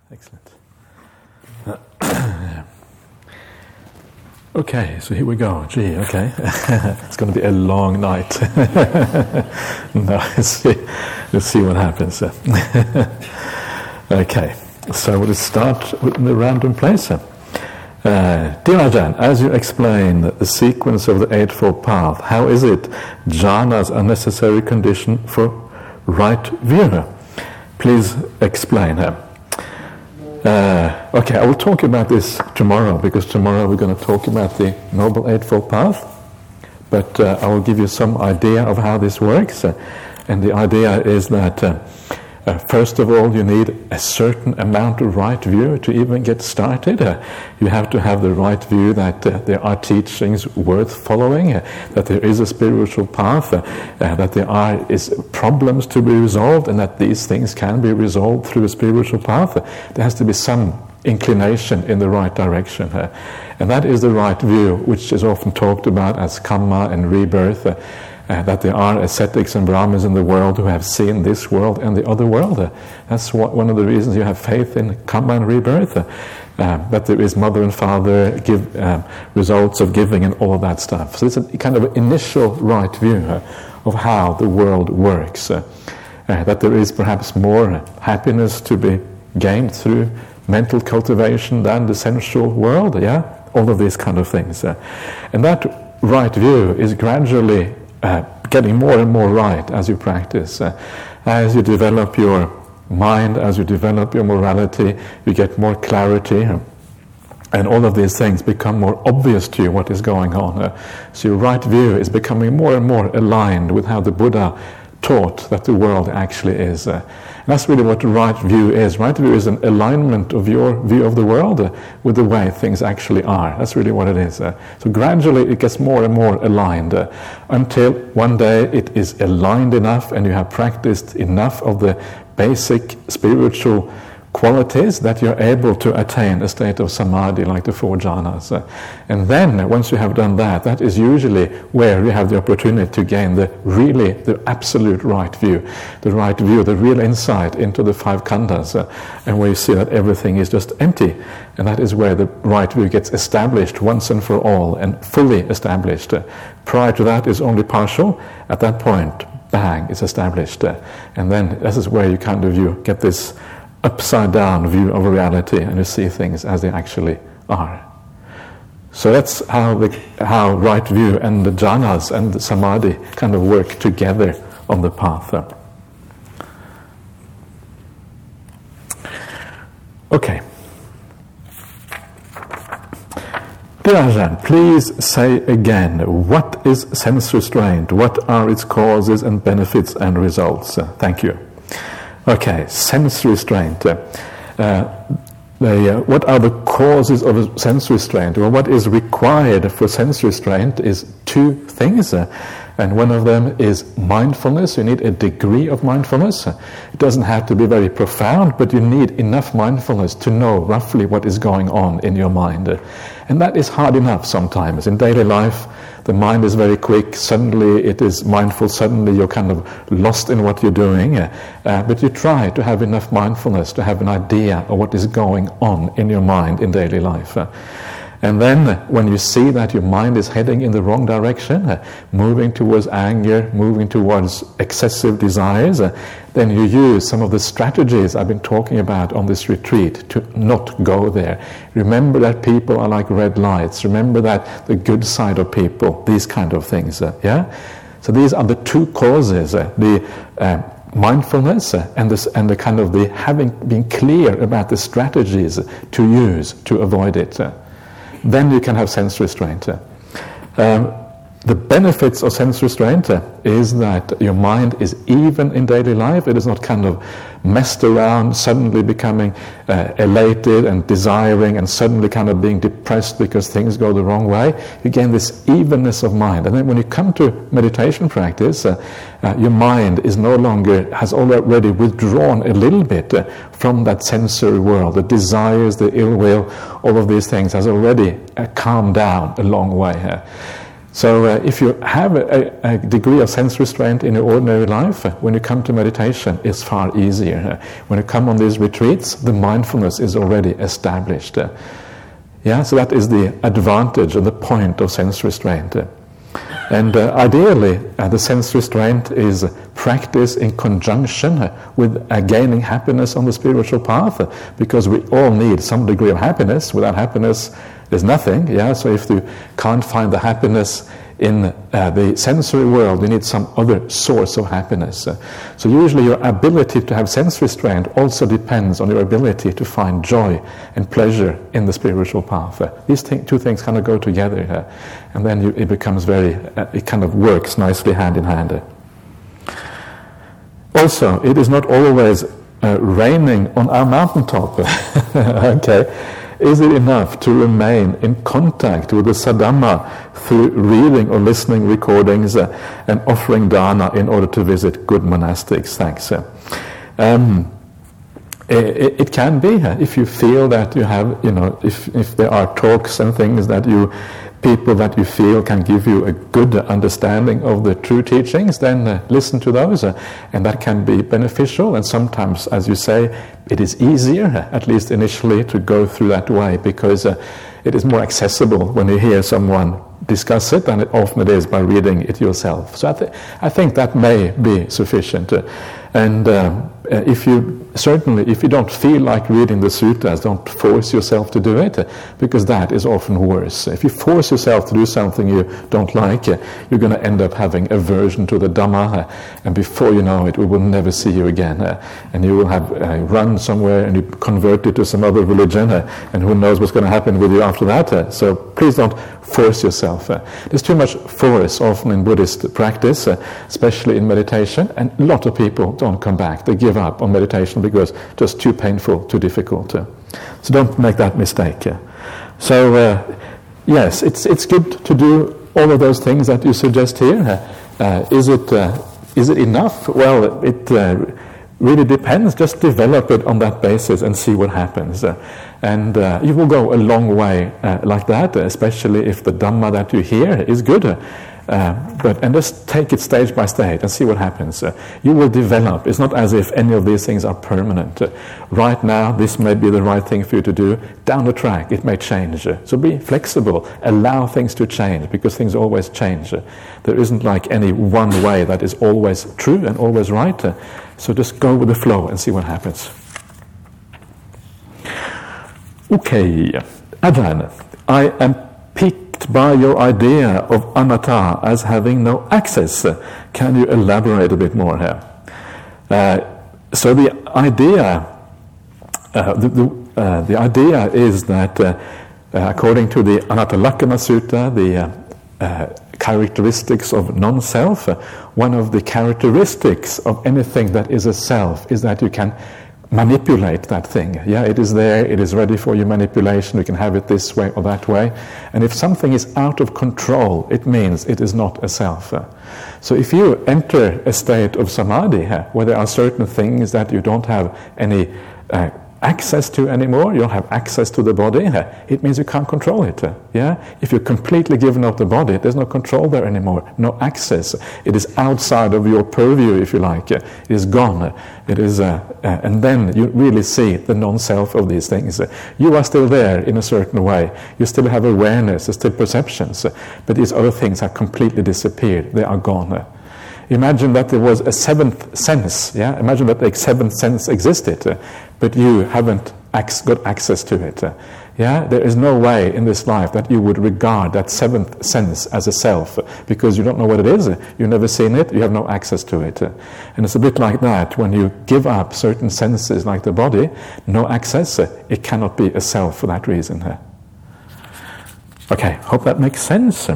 Excellent. Okay, so here we go. Gee, okay. It's going to be a long night. No, let's see what happens. Okay, so we'll start with the random place. Dear Ajahn, as you explain the sequence of the Eightfold Path, how is it jhanas are necessary condition for right view? Please explain. Okay, I will talk about this tomorrow, because tomorrow we're going to talk about the Noble Eightfold Path, but I will give you some idea of how this works, and the idea is that first of all you need a certain amount of right view to even get started. You have to have the right view that there are teachings worth following, that there is a spiritual path, that there is problems to be resolved, and that these things can be resolved through a spiritual path. There has to be some inclination in the right direction. And that is the right view, which is often talked about as karma and rebirth. That there are ascetics and brahmins in the world who have seen this world and the other world. That's one of the reasons you have faith in karma and rebirth. That there is mother and father, results of giving and all of that stuff. So it's a kind of initial right view of how the world works. That there is perhaps more happiness to be gained through mental cultivation than the sensual world. All of these kind of things. And that right view is gradually getting more and more right as you practice. As you develop your mind, as you develop your morality, you get more clarity, and all of these things become more obvious to you what is going on. So your right view is becoming more and more aligned with how the Buddha taught that the world actually is. And that's really what right view is. Right view is an alignment of your view of the world with the way things actually are. That's really what it is. So gradually it gets more and more aligned until one day it is aligned enough and you have practiced enough of the basic spiritual qualities that you're able to attain a state of samadhi like the four jhanas. And then, once you have done that, that is usually where you have the opportunity to gain the absolute right view, the real insight into the five khandhas, and where you see that everything is just empty. And that is where the right view gets established once and for all, and fully established. Prior to that is only partial. At that point, bang, it's established. And then this is where you get this upside down view of reality, and you see things as they actually are. So that's how right view and the jhanas and the samadhi kind of work together on the path. Okay. Dear Ajahn, please say again, what is sense restraint? What are its causes and benefits and results? Thank you. Okay, sense restraint. What are the causes of a sense restraint? Well, what is required for sense restraint is two things. And one of them is mindfulness. You need a degree of mindfulness. It doesn't have to be very profound, but you need enough mindfulness to know roughly what is going on in your mind. And that is hard enough sometimes. In daily life, the mind is very quick. Suddenly it is mindful. Suddenly you're kind of lost in what you're doing. But you try to have enough mindfulness to have an idea of what is going on in your mind in daily life. And then when you see that your mind is heading in the wrong direction, moving towards anger, moving towards excessive desires, then you use some of the strategies I've been talking about on this retreat to not go there. Remember that people are like red lights. Remember that the good side of people, these kind of things. So these are the two causes, the mindfulness and the kind of the having been clear about the strategies to use to avoid it. Then you can have sense restraint. The benefits of sense restraint is that your mind is even in daily life. It is not kind of messed around, suddenly becoming elated and desiring, and suddenly kind of being depressed because things go the wrong way. You gain this evenness of mind. And then when you come to meditation practice, your mind is has already withdrawn a little bit from that sensory world. The desires, the ill will, all of these things has already calmed down a long way. So if you have a degree of sense restraint in your ordinary life, when you come to meditation, it's far easier. When you come on these retreats, the mindfulness is already established. Yeah, so that is the advantage and the point of sense restraint. And ideally, the sense restraint is practice in conjunction with gaining happiness on the spiritual path, because we all need some degree of happiness. Without happiness, there's nothing. Yeah, so if you can't find the happiness in the sensory world, you need some other source of happiness. So usually your ability to have sense restraint also depends on your ability to find joy and pleasure in the spiritual path. These two things kind of go together, and then it becomes it kind of works nicely hand in hand. Also, it is not always raining on our mountaintop. Okay. Is it enough to remain in contact with the Saddhamma through reading or listening recordings and offering dana in order to visit good monastics? Thanks. It can be, if you feel that you have, if there are talks and things that people that you feel can give you a good understanding of the true teachings, then listen to those, and that can be beneficial. And sometimes, as you say, it is easier, at least initially, to go through that way, because it is more accessible when you hear someone discuss it than it often is by reading it yourself. So I think that may be sufficient. And if you don't feel like reading the suttas, don't force yourself to do it, because that is often worse. If you force yourself to do something you don't like, you're going to end up having aversion to the Dhamma, and before you know it, we will never see you again. And you will have run somewhere and you convert it to some other religion, and who knows what's going to happen with you after that. So please don't force yourself. There's too much force often in Buddhist practice, especially in meditation, and a lot of people don't come back. They give up on meditation because it's just too painful, too difficult. So don't make that mistake. So yes, it's good to do all of those things that you suggest here. Is it enough? Well, it really depends. Just develop it on that basis and see what happens. And you will go a long way like that, especially if the Dhamma that you hear is good. And just take it stage by stage and see what happens. You will develop. It's not as if any of these things are permanent. Right now, this may be the right thing for you to do. Down the track, it may change. So be flexible. Allow things to change, because things always change. There isn't like any one way that is always true and always right. So just go with the flow and see what happens. Okay, Ajahn, I am piqued by your idea of anatta as having no access. Can you elaborate a bit more here? So the idea, the idea is that according to the Anattalakkana Sutta, the characteristics of non-self, one of the characteristics of anything that is a self is that you can manipulate that thing. Yeah, it is there, it is ready for your manipulation, you can have it this way or that way. And if something is out of control, it means it is not a self. So if you enter a state of samadhi where there are certain things that you don't have any access to anymore, you don't have access to the body, it means you can't control it. Yeah, if you're completely given up the body, there's no control there anymore, no access. It is outside of your purview, if you like. It is gone. It is, and then you really see the non-self of these things. You are still there in a certain way. You still have awareness, there's still perceptions, but these other things have completely disappeared. They are gone. Imagine that there was a seventh sense. Yeah, imagine that the seventh sense existed, but you haven't got access to it. Yeah, there is no way in this life that you would regard that seventh sense as a self, because you don't know what it is. You've never seen it. You have no access to it. And it's a bit like that when you give up certain senses, like the body, no access. It cannot be a self for that reason. Okay, hope that makes sense.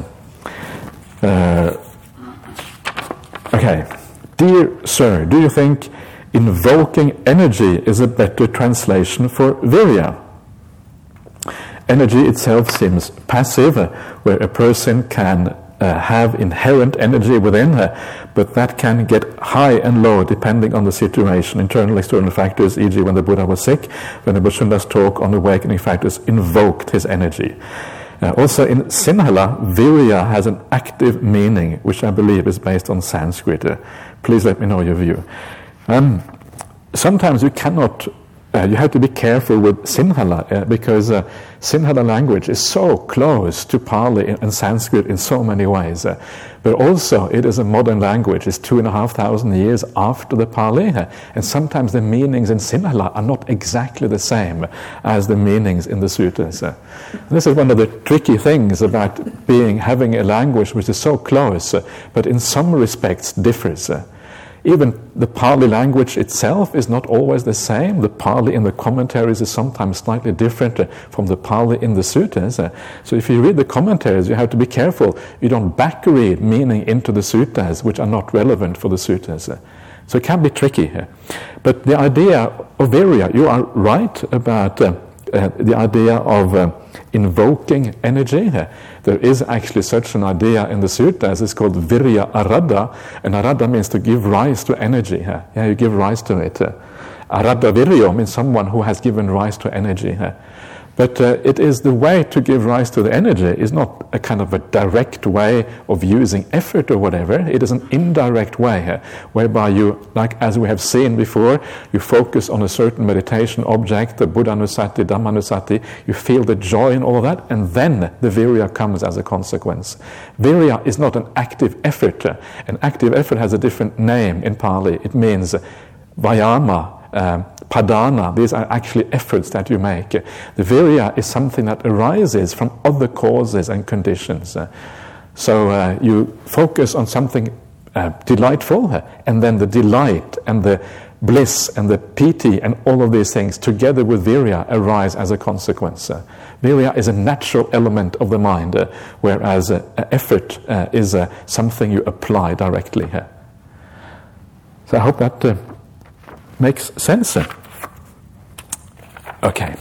Okay, dear sir, do you think invoking energy is a better translation for virya? Energy itself seems passive, where a person can have inherent energy within her, but that can get high and low depending on the situation, internal, external factors, e.g. when the Buddha was sick, when the Bhushandas talk on awakening factors invoked his energy. Also in Sinhala, virya has an active meaning, which I believe is based on Sanskrit. Please let me know your view. Sometimes you cannot, you have to be careful with Sinhala, because Sinhala language is so close to Pali and Sanskrit in so many ways. But also it is a modern language. It's 2,500 years after the Pali, and sometimes the meanings in Sinhala are not exactly the same as the meanings in the sutras. This is one of the tricky things about having a language which is so close, but in some respects differs. Even the Pali language itself is not always the same. The Pali in the commentaries is sometimes slightly different from the Pali in the sutras. So if you read the commentaries, you have to be careful. You don't back-read meaning into the sutras which are not relevant for the sutras. So it can be tricky. But the idea of virya, you are right about the idea of invoking energy. There is actually such an idea in the sutras. It's called virya aradha, and aradha means to give rise to energy. Yeah, you give rise to it. Aradha viryo means someone who has given rise to energy. But it is the way to give rise to the energy is not a kind of a direct way of using effort or whatever. It is an indirect way whereby you, like as we have seen before, you focus on a certain meditation object, the Buddhanusati, Dhammanusati, you feel the joy in all of that, and then the virya comes as a consequence. Virya is not an active effort. An active effort has a different name in Pali. It means vayama, padana. These are actually efforts that you make. The virya is something that arises from other causes and conditions. So you focus on something delightful, and then the delight and the bliss and the piti and all of these things together with virya arise as a consequence. Virya is a natural element of the mind, whereas effort is something you apply directly. So I hope that makes sense. Okay.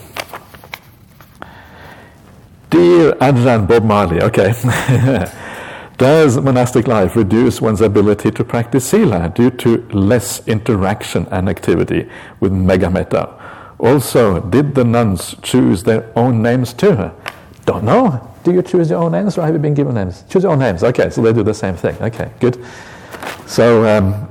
Dear Ajahn Bob Marley, okay. Does monastic life reduce one's ability to practice sila due to less interaction and activity with Megametta? Also, did the nuns choose their own names too? Don't know. Do you choose your own names or have you been given names? Choose your own names. Okay, so they do the same thing. Okay, good. So,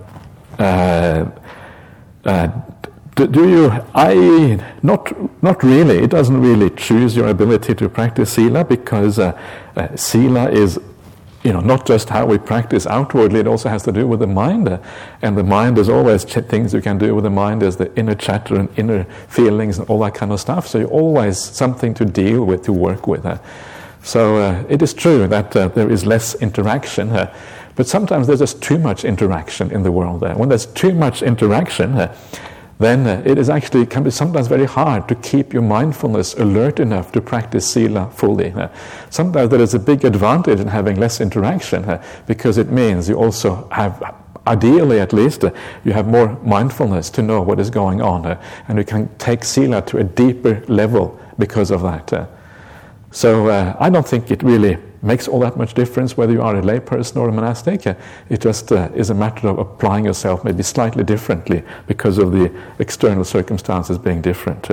do you? Not really. It doesn't really choose your ability to practice sila, because sila is, not just how we practice outwardly. It also has to do with the mind, and the mind is always things you can do with the mind. There's the inner chatter and inner feelings and all that kind of stuff. So you're always something to deal with, to work with. So it is true that there is less interaction. But sometimes there's just too much interaction in the world. When there's too much interaction, then it is actually can be sometimes very hard to keep your mindfulness alert enough to practice sila fully. Sometimes there is a big advantage in having less interaction, because it means you also have, ideally at least, you have more mindfulness to know what is going on, and you can take sila to a deeper level because of that. So I don't think it really makes all that much difference whether you are a layperson or a monastic. It just is a matter of applying yourself maybe slightly differently because of the external circumstances being different.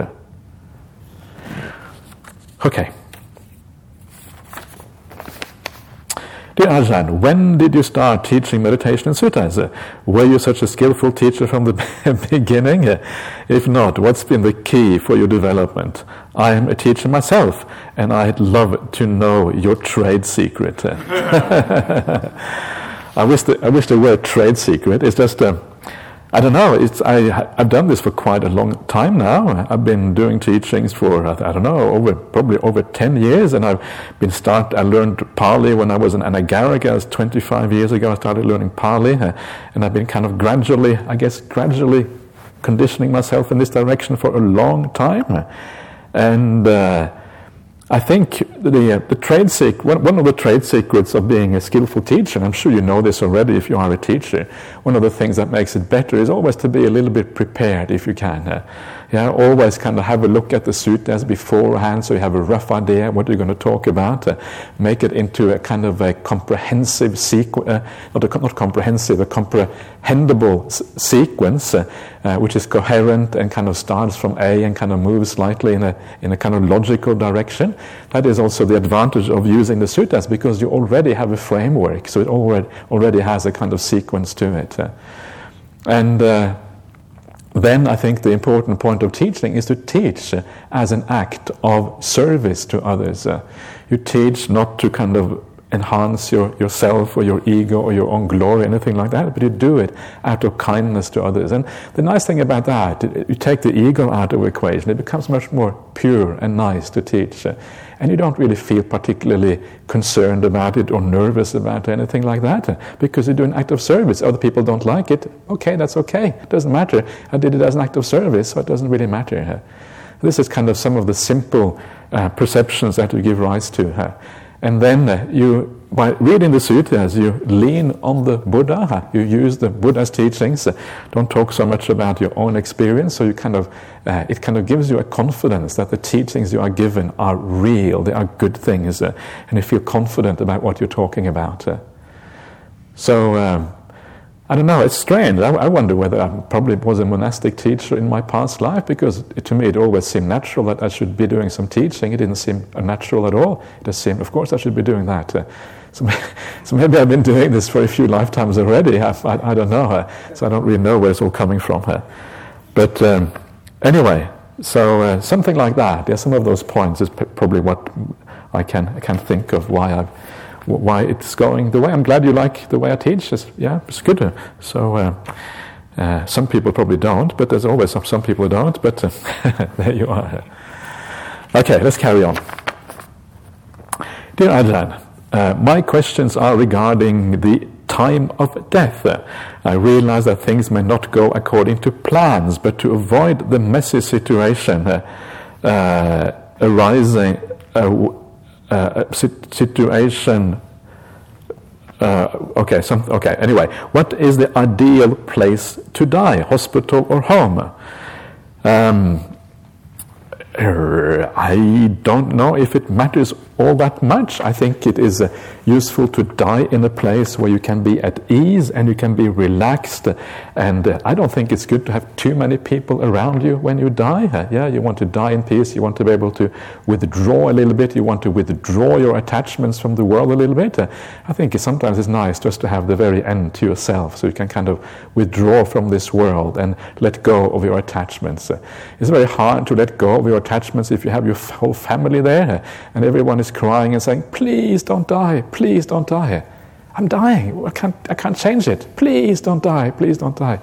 Okay. Dear Ajahn, when did you start teaching meditation and suttas? Were you such a skillful teacher from the beginning? If not, what's been the key for your development? I am a teacher myself, and I'd love to know your trade secret. I wish the word trade secret is just I don't know. I've done this for quite a long time now. I've been doing teachings for probably over 10 years, and I learned Pali when I was an Anagarika. 25 years ago I started learning Pali, and I've been kind of gradually conditioning myself in this direction for a long time. And I think the trade one of the trade secrets of being a skillful teacher, and I'm sure you know this already if you are a teacher, one of the things that makes it better is always to be a little bit prepared if you can. Yeah, always kind of have a look at the suttas beforehand, so you have a rough idea what you're going to talk about. Make it into a kind of a comprehensive sequence, not comprehensive, a comprehensible sequence, which is coherent and kind of starts from A and kind of moves slightly in a kind of logical direction. That is also the advantage of using the suttas, because you already have a framework, so it already has a kind of sequence to it. Then I think the important point of teaching is to teach as an act of service to others. You teach not to kind of enhance yourself or your ego or your own glory, anything like that, but you do it out of kindness to others. And the nice thing about that, you take the ego out of the equation, it becomes much more pure and nice to teach. And you don't really feel particularly concerned about it or nervous about anything like that, because you do an act of service. Other people don't like it. Okay, that's okay. It doesn't matter. I did it as an act of service, so it doesn't really matter. This is kind of some of the simple perceptions that you give rise to. And then you, by reading the suttas, you lean on the Buddha. You use the Buddha's teachings. Don't talk so much about your own experience. So you kind of, it kind of gives you a confidence that the teachings you are given are real. They are good things, and you feel confident about what you're talking about. So I don't know. It's strange. I wonder whether I probably was a monastic teacher in my past life, because to me it always seemed natural that I should be doing some teaching. It didn't seem unnatural at all. It just seemed, of course, I should be doing that. So maybe I've been doing this for a few lifetimes already. I don't know. So I don't really know where it's all coming from. But anyway, so something like that. Yeah, some of those points is probably what I can think of why it's going the way. I'm glad you like the way I teach. It's good. So some people probably don't, but there's always some people who don't. But there you are. Okay, let's carry on. Dear Ajahn, my questions are regarding the time of death. I realize that things may not go according to plans, but to avoid the messy situation arising. Situation. Anyway, what is the ideal place to die, hospital or home? I don't know if it matters all that much. I think it is useful to die in a place where you can be at ease and you can be relaxed. And I don't think it's good to have too many people around you when you die. You want to die in peace. You want to be able to withdraw a little bit. You want to withdraw your attachments from the world a little bit. I think sometimes it's nice just to have the very end to yourself, so you can kind of withdraw from this world and let go of your attachments. It's very hard to let go of your attachments if you have your whole family there and everyone is crying and saying, please don't die, please don't die. I'm dying, I can't change it. Please don't die, please don't die.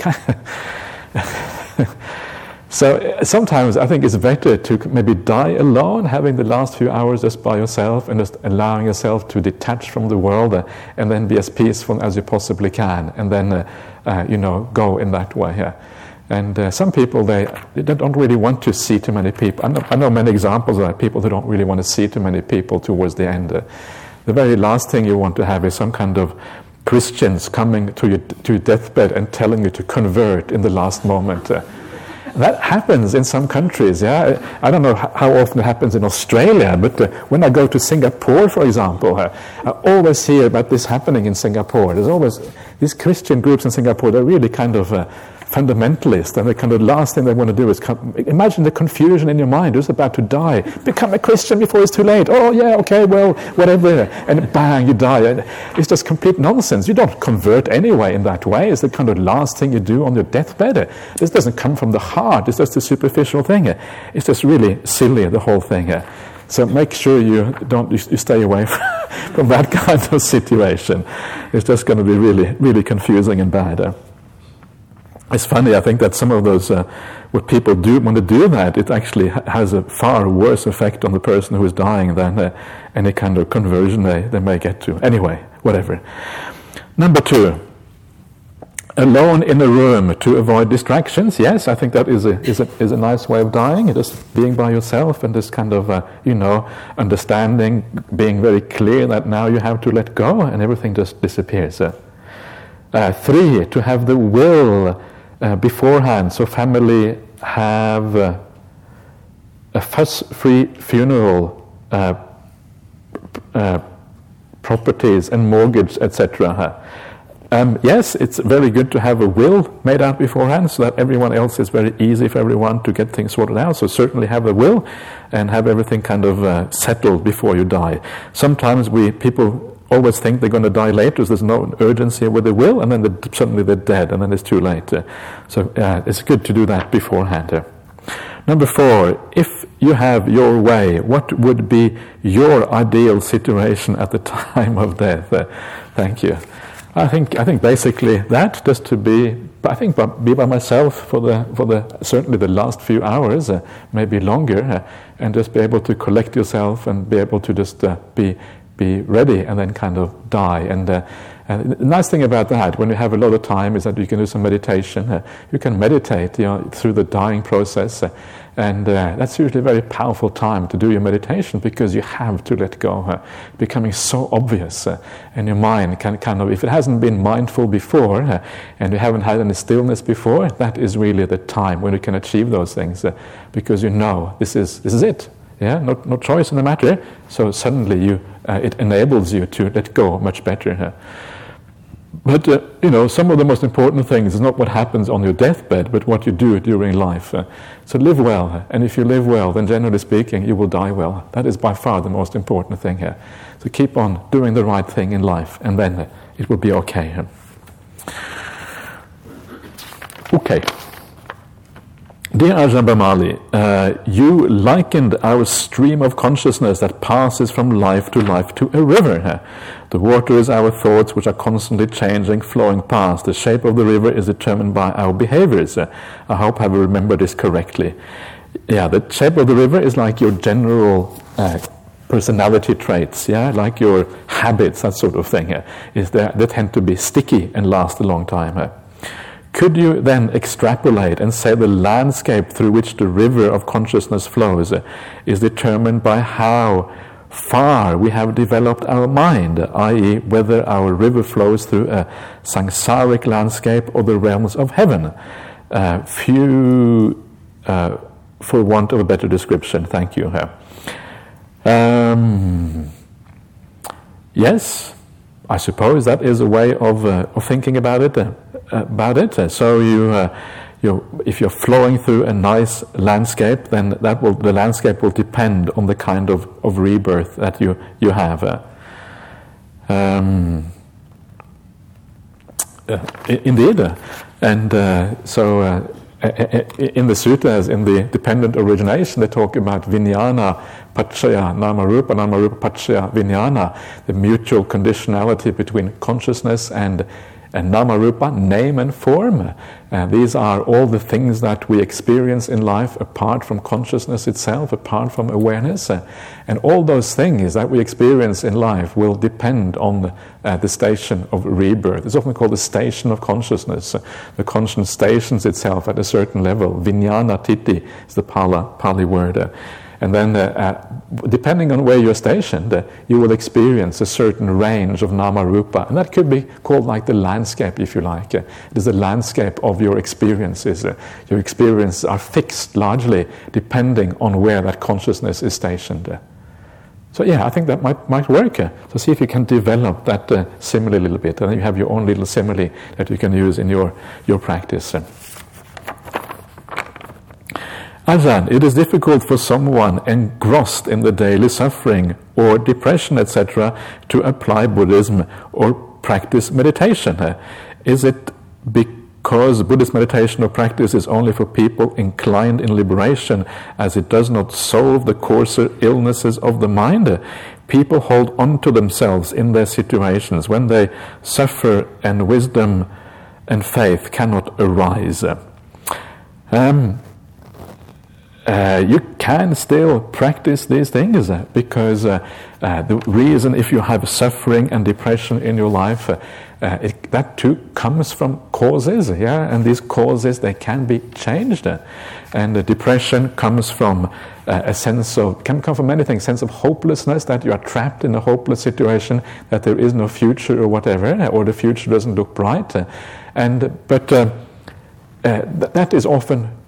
So sometimes I think it's better to maybe die alone, having the last few hours just by yourself and just allowing yourself to detach from the world and then be as peaceful as you possibly can, and then go in that way. And some people, they don't really want to see too many people. I know many examples of that, people who don't really want to see too many people towards the end. The very last thing you want to have is some kind of Christians coming to your deathbed and telling you to convert in the last moment. That happens in some countries, I don't know how often it happens in Australia, but when I go to Singapore, for example, I always hear about this happening in Singapore. There's always these Christian groups in Singapore, they're really kind of fundamentalist, and the kind of last thing they want to do is imagine the confusion in your mind. Who's about to die? Become a Christian before it's too late. Oh yeah, okay, well, whatever. And bang, you die. And it's just complete nonsense. You don't convert anyway in that way. It's the kind of last thing you do on your deathbed. This doesn't come from the heart. It's just a superficial thing. It's just really silly, the whole thing. So make sure you stay away from that kind of situation. It's just going to be really, really confusing and bad. It's funny, I think that some of those, what people do want to do that, it actually has a far worse effect on the person who is dying than any kind of conversion they may get to. Anyway, whatever. Number 2, alone in a room to avoid distractions. Yes, I think that is a nice way of dying, just being by yourself and this kind of, understanding, being very clear that now you have to let go and everything just disappears. 3, to have the will beforehand, so family have a fuss-free funeral, properties and mortgage, etc. Yes, it's very good to have a will made out beforehand so that everyone else is very easy for everyone to get things sorted out. So certainly have a will and have everything kind of settled before you die. Sometimes people always think they're going to die later, so there's no urgency with the will, and then suddenly they're dead, and then it's too late. So it's good to do that beforehand. Number 4, if you have your way, what would be your ideal situation at the time of death? Thank you. I think basically that, just to be by myself for the certainly the last few hours, maybe longer, and just be able to collect yourself and be able to just be ready and then kind of die. And the nice thing about that, when you have a lot of time, is that you can do some meditation. You can meditate, through the dying process, and that's usually a very powerful time to do your meditation, because you have to let go. Becoming so obvious, and your mind can kind of, if it hasn't been mindful before, and you haven't had any stillness before, that is really the time when you can achieve those things, because you know this is it. Yeah, no choice in the matter. So suddenly it enables you to let go much better. But some of the most important things is not what happens on your deathbed, but what you do during life. So live well, and if you live well, then generally speaking, you will die well. That is by far the most important thing here. So keep on doing the right thing in life, and then it will be okay. Okay. Dear Ajahn Brahmali, you likened our stream of consciousness that passes from life to a river. The water is our thoughts, which are constantly changing, flowing past. The shape of the river is determined by our behaviors. I hope I have remembered this correctly. Yeah, the shape of the river is like your general personality traits, like your habits, that sort of thing. They tend to be sticky and last a long time. Could you then extrapolate and say the landscape through which the river of consciousness flows is determined by how far we have developed our mind, i.e. whether our river flows through a samsaric landscape or the realms of heaven? Few, for want of a better description. Thank you. Yes, I suppose that is a way of thinking about it. So if you're flowing through a nice landscape, then the landscape will depend on the kind of rebirth that you have. Indeed, and so in the sutras, in the dependent origination, they talk about vijnana paccaya namarupa, namarupa paccaya vijnana, the mutual conditionality between consciousness and namarupa, name and form. These are all the things that we experience in life apart from consciousness itself, apart from awareness. And all those things that we experience in life will depend on the station of rebirth. It's often called the station of consciousness. The conscience stations itself at a certain level. Vijnana titi is the Pali word. And then, depending on where you're stationed, you will experience a certain range of nama-rupa. And that could be called like the landscape, if you like. It is the landscape of your experiences. Your experiences are fixed largely depending on where that consciousness is stationed. So yeah, I think that might work. So see if you can develop that simile a little bit. And then you have your own little simile that you can use in your practice. Ajahn, it is difficult for someone engrossed in the daily suffering or depression, etc., to apply Buddhism or practice meditation. Is it because Buddhist meditation or practice is only for people inclined in liberation, as it does not solve the coarser illnesses of the mind? People hold on to themselves in their situations when they suffer, and wisdom and faith cannot arise. You can still practice these things because the reason, if you have suffering and depression in your life, that too comes from causes, and these causes, they can be changed. And the depression comes from can come from many things, sense of hopelessness, that you are trapped in a hopeless situation, that there is no future or whatever, or the future doesn't look bright. But that is often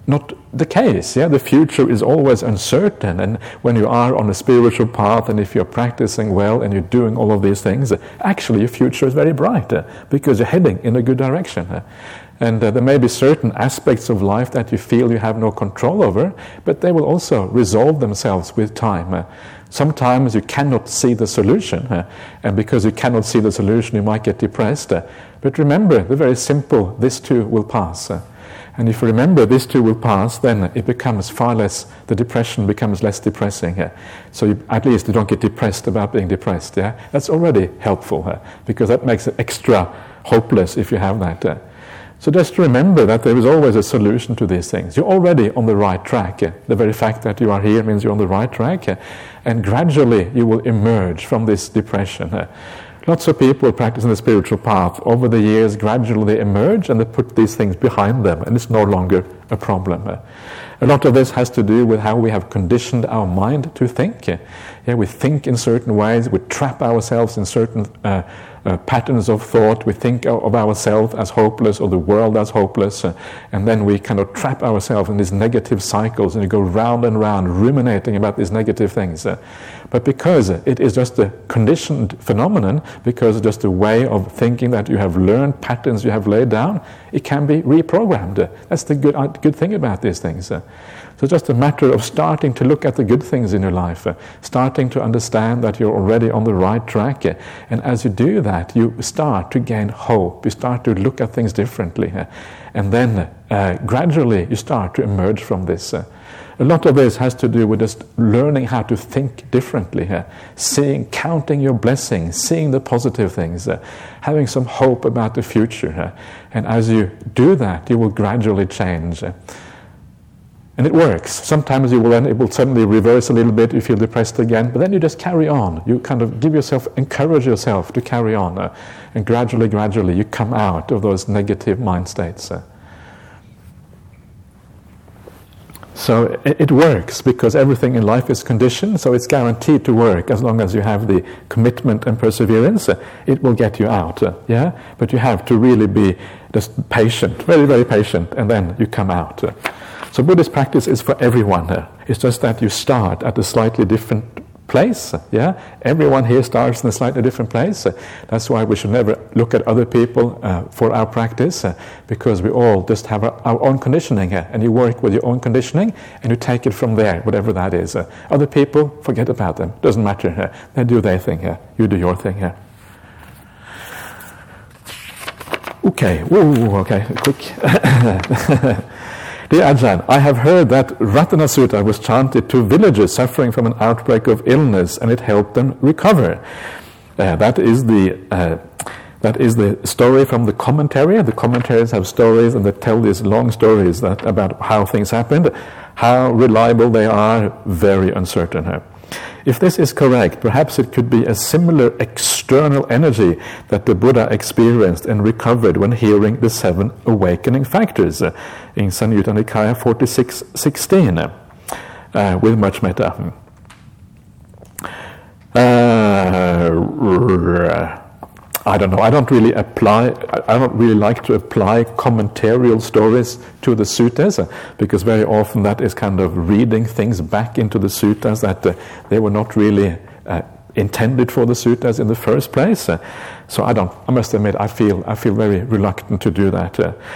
not the case. Yeah, the future is always uncertain, and when you are on a spiritual path, and if you're practicing well and you're doing all of these things, actually your future is very bright because you're heading in a good direction. And there may be certain aspects of life that you feel you have no control over, but they will also resolve themselves with time. Sometimes you cannot see the solution, and because you cannot see the solution, you might get depressed. But remember, the very simple, this too will pass. And if you remember this too will pass, then it becomes far less, the depression becomes less depressing. So at least you don't get depressed about being depressed. Yeah, that's already helpful, because that makes it extra hopeless if you have that. So just remember that there is always a solution to these things. You're already on the right track. The very fact that you are here means you're on the right track. And gradually you will emerge from this depression. Lots of people practicing the spiritual path. Over the years, gradually they emerge and they put these things behind them, and it's no longer a problem. A lot of this has to do with how we have conditioned our mind to think. Yeah, we think in certain ways, we trap ourselves in certain patterns of thought. We think of ourselves as hopeless or the world as hopeless, and then we kind of trap ourselves in these negative cycles, and you go round and round ruminating about these negative things. But because it is just a conditioned phenomenon, because it's just a way of thinking that you have learned, patterns you have laid down, it can be reprogrammed. That's the good thing about these things. So it's just a matter of starting to look at the good things in your life, starting to understand that you're already on the right track. And as you do that, you start to gain hope, you start to look at things differently. And then gradually you start to emerge from this. A lot of this has to do with just learning how to think differently, counting your blessings, seeing the positive things, having some hope about the future. And as you do that, you will gradually change. And it works. Sometimes it will suddenly reverse a little bit, you feel depressed again, but then you just carry on. You kind of encourage yourself to carry on. And gradually you come out of those negative mind states. So it works because everything in life is conditioned, so it's guaranteed to work as long as you have the commitment and perseverance. It will get you out, But you have to really be just patient, very, very patient, and then you come out. So Buddhist practice is for everyone. It's just that you start at a slightly different place. Everyone here starts in a slightly different place. That's why we should never look at other people for our practice, because we all just have our own conditioning and you work with your own conditioning and you take it from there, whatever that is. Other people, forget about them. Doesn't matter. They do their thing here. You do your thing here. Okay. Quick. Dear Ajahn, I have heard that Ratana Sutta was chanted to villagers suffering from an outbreak of illness, and it helped them recover. That is the story from the commentary. The commentaries have stories, and they tell these long stories about how things happened. How reliable they are, very uncertain. If this is correct, perhaps it could be a similar external energy that the Buddha experienced and recovered when hearing the 7 awakening factors in Samyutta Nikaya 46:16 with much metta. I don't know. I don't really like to apply commentarial stories to the suttas, because very often that is kind of reading things back into the suttas that they were not really intended for the suttas in the first place. So I must admit, I feel very reluctant to do that.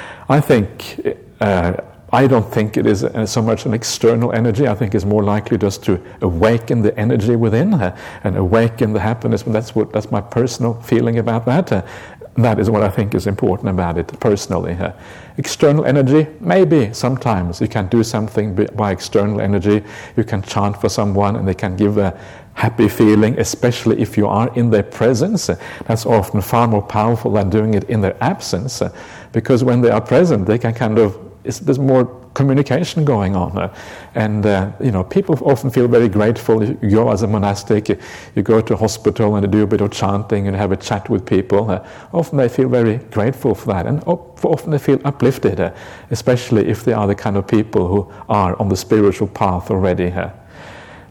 I don't think it is so much an external energy. I think it's more likely just to awaken the energy within and awaken the happiness. That's my personal feeling about that. That is what I think is important about it personally. External energy, maybe sometimes you can do something by external energy. You can chant for someone and they can give a happy feeling, especially if you are in their presence. That's often far more powerful than doing it in their absence, because when they are present, they can there's more communication going on, and people often feel very grateful. You go as a monastic, you go to a hospital and you do a bit of chanting and have a chat with people. Often they feel very grateful for that, and often they feel uplifted, especially if they are the kind of people who are on the spiritual path already.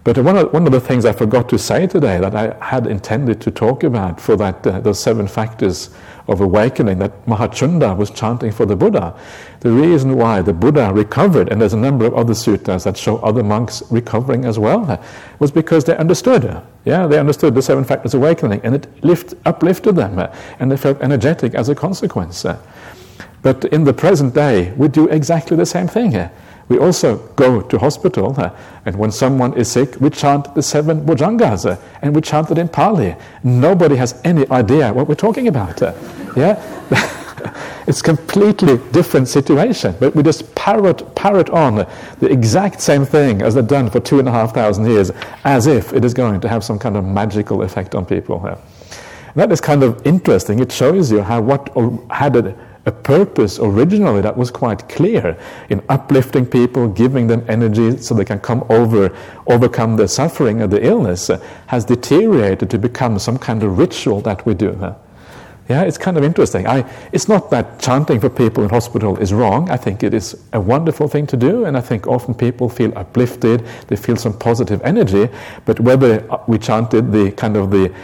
But one of the things I forgot to say today that I had intended to talk about for that those 7 factors of awakening that Mahachunda was chanting for the Buddha, the reason why the Buddha recovered, and there's a number of other suttas that show other monks recovering as well, was because they understood. Yeah, they understood the 7 factors of awakening, and it uplifted them, and they felt energetic as a consequence. But in the present day, we do exactly the same thing. We also go to hospital, and when someone is sick, we chant the 7 Bhujangas, and we chant it in Pali. Nobody has any idea what we're talking about. Yeah, it's completely different situation, but we just parrot on the exact same thing as they've done for 2,500 years, as if it is going to have some kind of magical effect on people. That is kind of interesting. It shows you how what had a purpose originally that was quite clear in uplifting people, giving them energy so they can overcome the suffering of the illness, has deteriorated to become some kind of ritual that we do. Yeah, it's kind of interesting. It's not that chanting for people in hospital is wrong. I think it is a wonderful thing to do, and I think often people feel uplifted, they feel some positive energy, but whether we chanted the kind of the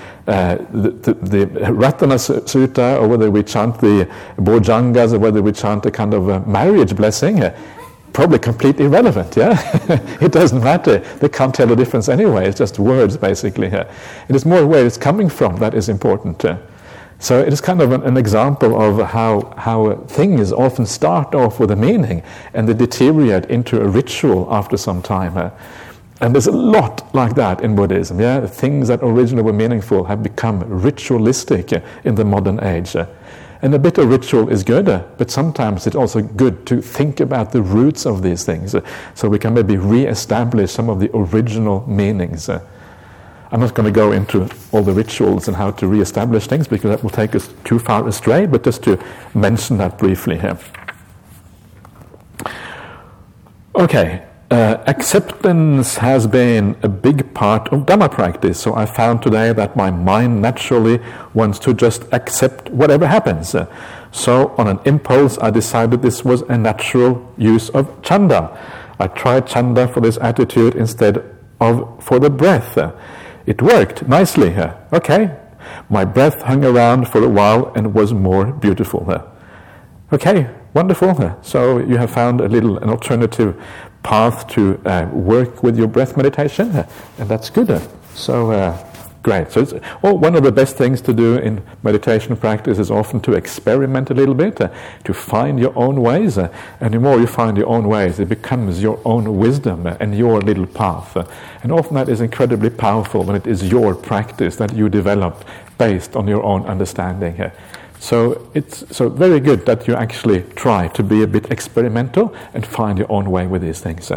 Ratana Sutta, or whether we chant the Bhujangas, or whether we chant a kind of a marriage blessing, probably completely irrelevant, yeah? It doesn't matter. They can't tell the difference anyway. It's just words, basically. It is more where it's coming from that is important. So it is kind of an example of how things often start off with a meaning and they deteriorate into a ritual after some time. And there's a lot like that in Buddhism. Yeah, things that originally were meaningful have become ritualistic in the modern age. And a bit of ritual is good, but sometimes it's also good to think about the roots of these things, so we can maybe re-establish some of the original meanings. I'm not going to go into all the rituals and how to re-establish things, because that will take us too far astray, but just to mention that briefly here. Okay. Acceptance has been a big part of Dhamma practice, so I found today that my mind naturally wants to just accept whatever happens. So on an impulse I decided this was a natural use of chanda. I tried chanda for this attitude instead of for the breath. It worked nicely. Okay, my breath hung around for a while and was more beautiful. Okay, wonderful. So you have found an alternative path to work with your breath meditation, and that's good. So great. So one of the best things to do in meditation practice is often to experiment a little bit, to find your own ways, and the more you find your own ways, it becomes your own wisdom and your little path. And often that is incredibly powerful when it is your practice that you developed based on your own understanding. So it's very good that you actually try to be a bit experimental and find your own way with these things.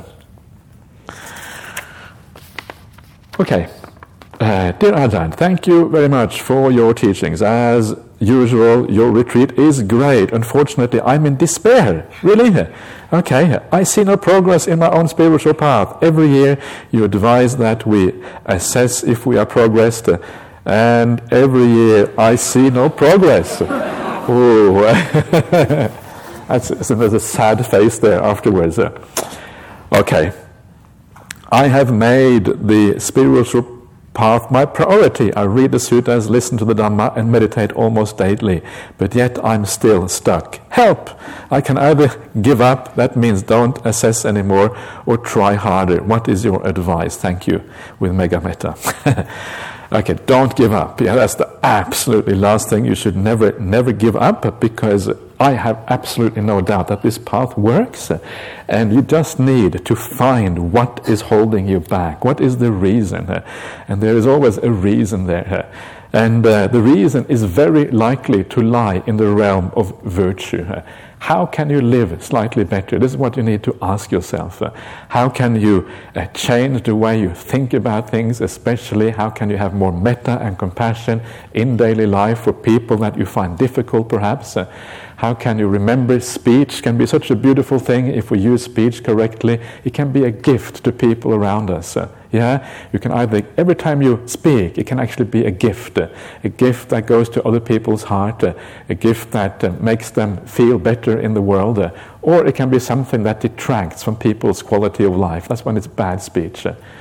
Okay. Dear Ajahn, thank you very much for your teachings. As usual, your retreat is great. Unfortunately, I'm in despair. Really? Okay. I see no progress in my own spiritual path. Every year you advise that we assess if we are progressed, and every year I see no progress. Ooh. There's a sad face there afterwards. Okay. I have made the spiritual path my priority. I read the suttas, listen to the Dhamma, and meditate almost daily. But yet I'm still stuck. Help! I can either give up, that means don't assess anymore, or try harder. What is your advice? Thank you. With Mega Metta. Okay, don't give up. Yeah, that's the absolutely last thing. You should never give up, because I have absolutely no doubt that this path works, and you just need to find what is holding you back. What is the reason? And there is always a reason there. And the reason is very likely to lie in the realm of virtue. How can you live slightly better? This is what you need to ask yourself. How can you change the way you think about things, especially how can you have more metta and compassion in daily life for people that you find difficult perhaps? How can you remember speech can be such a beautiful thing if we use speech correctly. It can be a gift to people around us. Yeah, you can either, every time you speak, it can actually be a gift that goes to other people's heart, a gift that makes them feel better in the world, or it can be something that detracts from people's quality of life. That's when it's bad speech.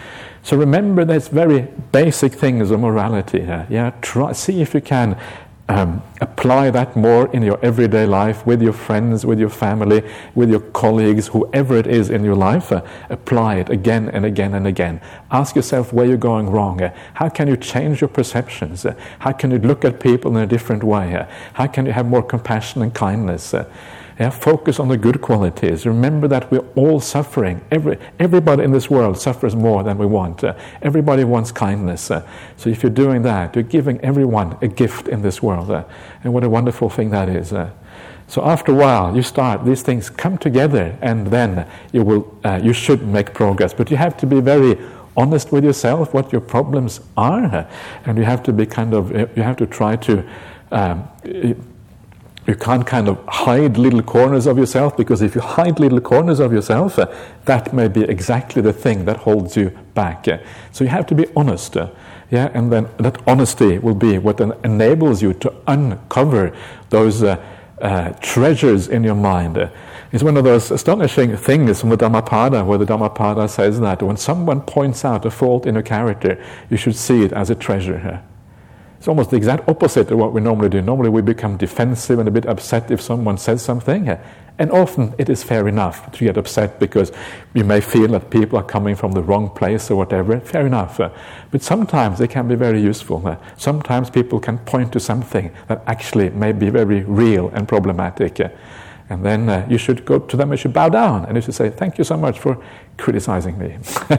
So remember these very basic things of morality. See if you can apply that more in your everyday life, with your friends, with your family, with your colleagues, whoever it is in your life. Apply it again and again and again. Ask yourself where you're going wrong. How can you change your perceptions? How can you look at people in a different way? How can you have more compassion and kindness? Focus on the good qualities. Remember that we're all suffering. Everybody in this world suffers more than we want. Everybody wants kindness. So if you're doing that, you're giving everyone a gift in this world. And what a wonderful thing that is. So after a while, these things come together, and then you should make progress. But you have to be very honest with yourself, what your problems are. And you have to be you have to try to you can't kind of hide little corners of yourself, because if you hide little corners of yourself, that may be exactly the thing that holds you back. So you have to be honest, and then that honesty will be what then enables you to uncover those treasures in your mind. It's one of those astonishing things from the Dhammapada, where the Dhammapada says that when someone points out a fault in a character, you should see it as a treasure. It's almost the exact opposite of what we normally do. Normally we become defensive and a bit upset if someone says something. And often it is fair enough to get upset, because you may feel that people are coming from the wrong place or whatever. Fair enough. But sometimes they can be very useful. Sometimes people can point to something that actually may be very real and problematic. And then you should go to them, you should bow down, and you should say, thank you so much for criticizing me.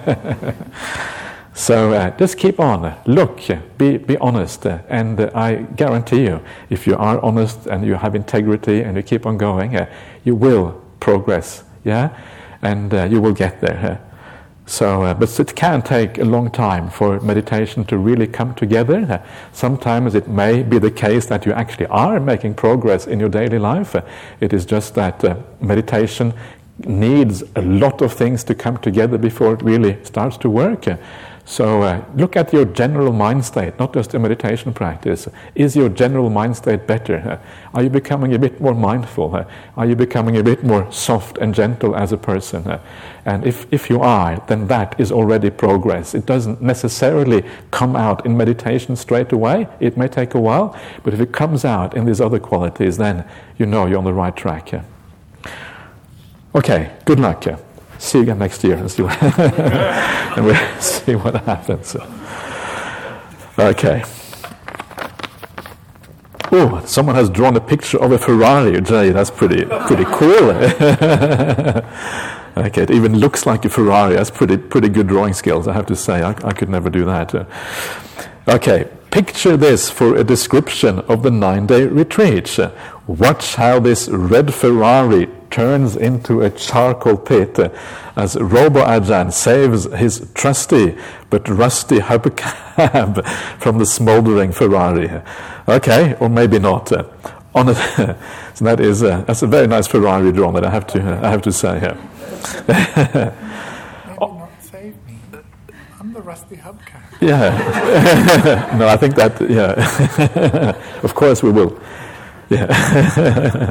So just keep on, look, be honest, and I guarantee you, if you are honest and you have integrity and you keep on going, you will progress, and you will get there. So, but it can take a long time for meditation to really come together. Sometimes it may be the case that you actually are making progress in your daily life. It is just that meditation needs a lot of things to come together before it really starts to work. So look at your general mind state, not just a meditation practice. Is your general mind state better? Are you becoming a bit more mindful? Are you becoming a bit more soft and gentle as a person? And if you are, then that is already progress. It doesn't necessarily come out in meditation straight away. It may take a while, but if it comes out in these other qualities, then you know you're on the right track. Okay, good luck. See you again next year and see what, and we'll see what happens. Okay. Oh, someone has drawn a picture of a Ferrari, Jay. That's pretty cool. Okay, it even looks like a Ferrari. That's pretty good drawing skills, I have to say. I could never do that. Okay, picture this for a description of the 9-day retreat. Watch how this red Ferrari turns into a charcoal pit as Robo Ajahn saves his trusty but rusty hubcab from the smouldering Ferrari. Okay, or maybe not. So that's a very nice Ferrari drawn, that I have to say here. Maybe not save me. I'm the rusty hubcap. Yeah. No, I think that. Yeah. Of course we will. Yeah.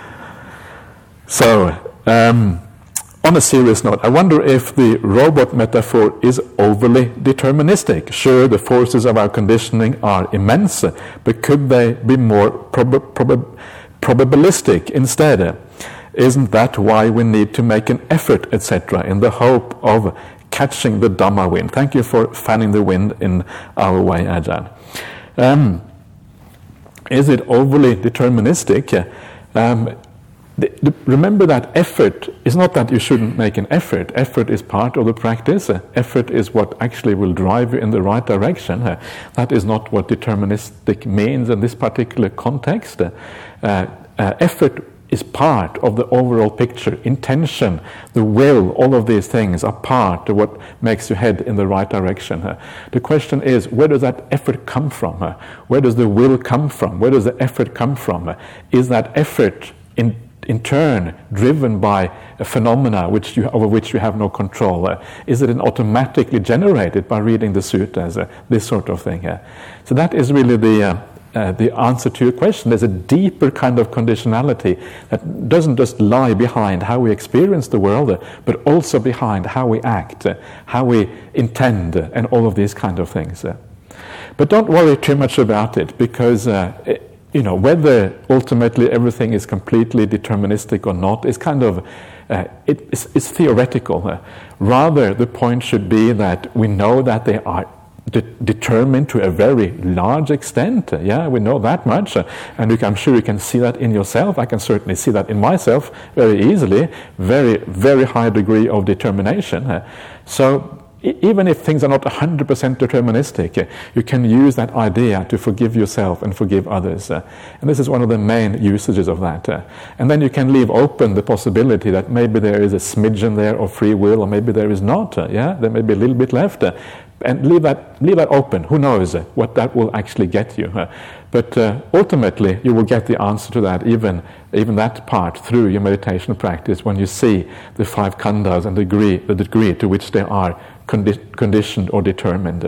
So, on a serious note, I wonder if the robot metaphor is overly deterministic. Sure, the forces of our conditioning are immense, but could they be more probabilistic instead? Isn't that why we need to make an effort, etc., in the hope of catching the Dhamma wind? Thank you for fanning the wind in our way, Ajahn. Is it overly deterministic? Remember that effort is not that you shouldn't make an effort. Effort is part of the practice. Effort is what actually will drive you in the right direction. That is not what deterministic means in this particular context. Effort is part of the overall picture. Intention, the will, all of these things are part of what makes you head in the right direction. The question is, where does that effort come from? Where does the will come from? Where does the effort come from? Is that effort in turn driven by a phenomena over which you have no control? Is it automatically generated by reading the suttas? This sort of thing. So that is really the the answer to your question. There's a deeper kind of conditionality that doesn't just lie behind how we experience the world, but also behind how we act, how we intend, and all of these kind of things. But don't worry too much about it, because whether ultimately everything is completely deterministic or not is kind of it's theoretical. Rather, the point should be that we know that they are determined to a very large extent. We know that much, and I'm sure you can see that in yourself. I can certainly see that in myself very easily. Very, very high degree of determination. So even if things are not 100% deterministic, you can use that idea to forgive yourself and forgive others. And this is one of the main usages of that. And then you can leave open the possibility that maybe there is a smidgen there of free will, or maybe there is not. There may be a little bit left. And leave that open. Who knows what that will actually get you? But ultimately, you will get the answer to that, even that part, through your meditation practice, when you see the 5 khandhas and the degree to which they are conditioned or determined.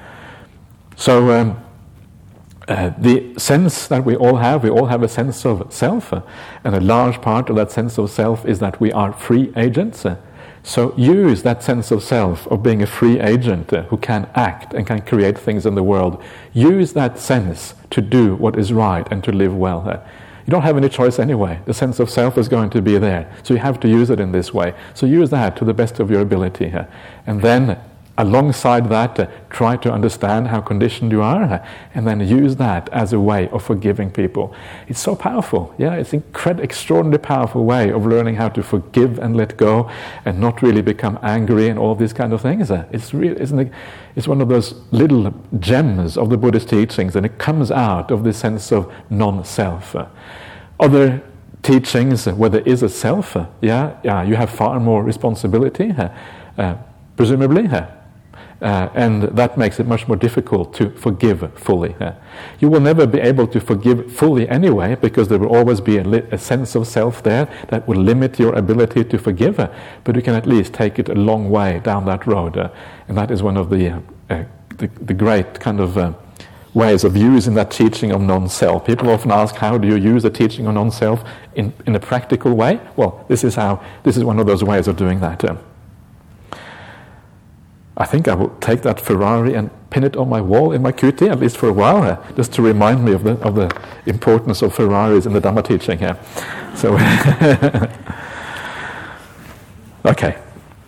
So the sense that we all have a sense of self, and a large part of that sense of self is that we are free agents. So use that sense of self, of being a free agent who can act and can create things in the world. Use that sense to do what is right and to live well. You don't have any choice anyway. The sense of self is going to be there. So you have to use it in this way. So use that to the best of your ability. And then alongside that, try to understand how conditioned you are, and then use that as a way of forgiving people. It's so powerful. It's an extraordinarily powerful way of learning how to forgive and let go, and not really become angry and all these kind of things. It's really, it's one of those little gems of the Buddhist teachings, and it comes out of this sense of non-self. Other teachings, where there is a self, you have far more responsibility, presumably. And that makes it much more difficult to forgive fully. You will never be able to forgive fully anyway, because there will always be a sense of self there that will limit your ability to forgive, but you can at least take it a long way down that road. And that is one of the great kind of ways of using that teaching of non-self. People often ask, how do you use the teaching of non-self in a practical way? Well, this is one of those ways of doing that. I think I will take that Ferrari and pin it on my wall in my kuti, at least for a while, just to remind me of the importance of Ferraris in the Dhamma teaching here. So, okay.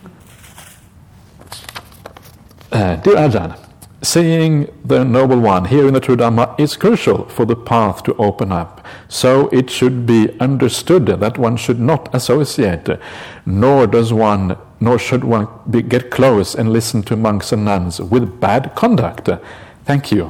Dear Ajahn, seeing the Noble One here in the True Dhamma is crucial for the path to open up. So it should be understood that one should not associate, nor should one get close and listen to monks and nuns with bad conduct. Thank you.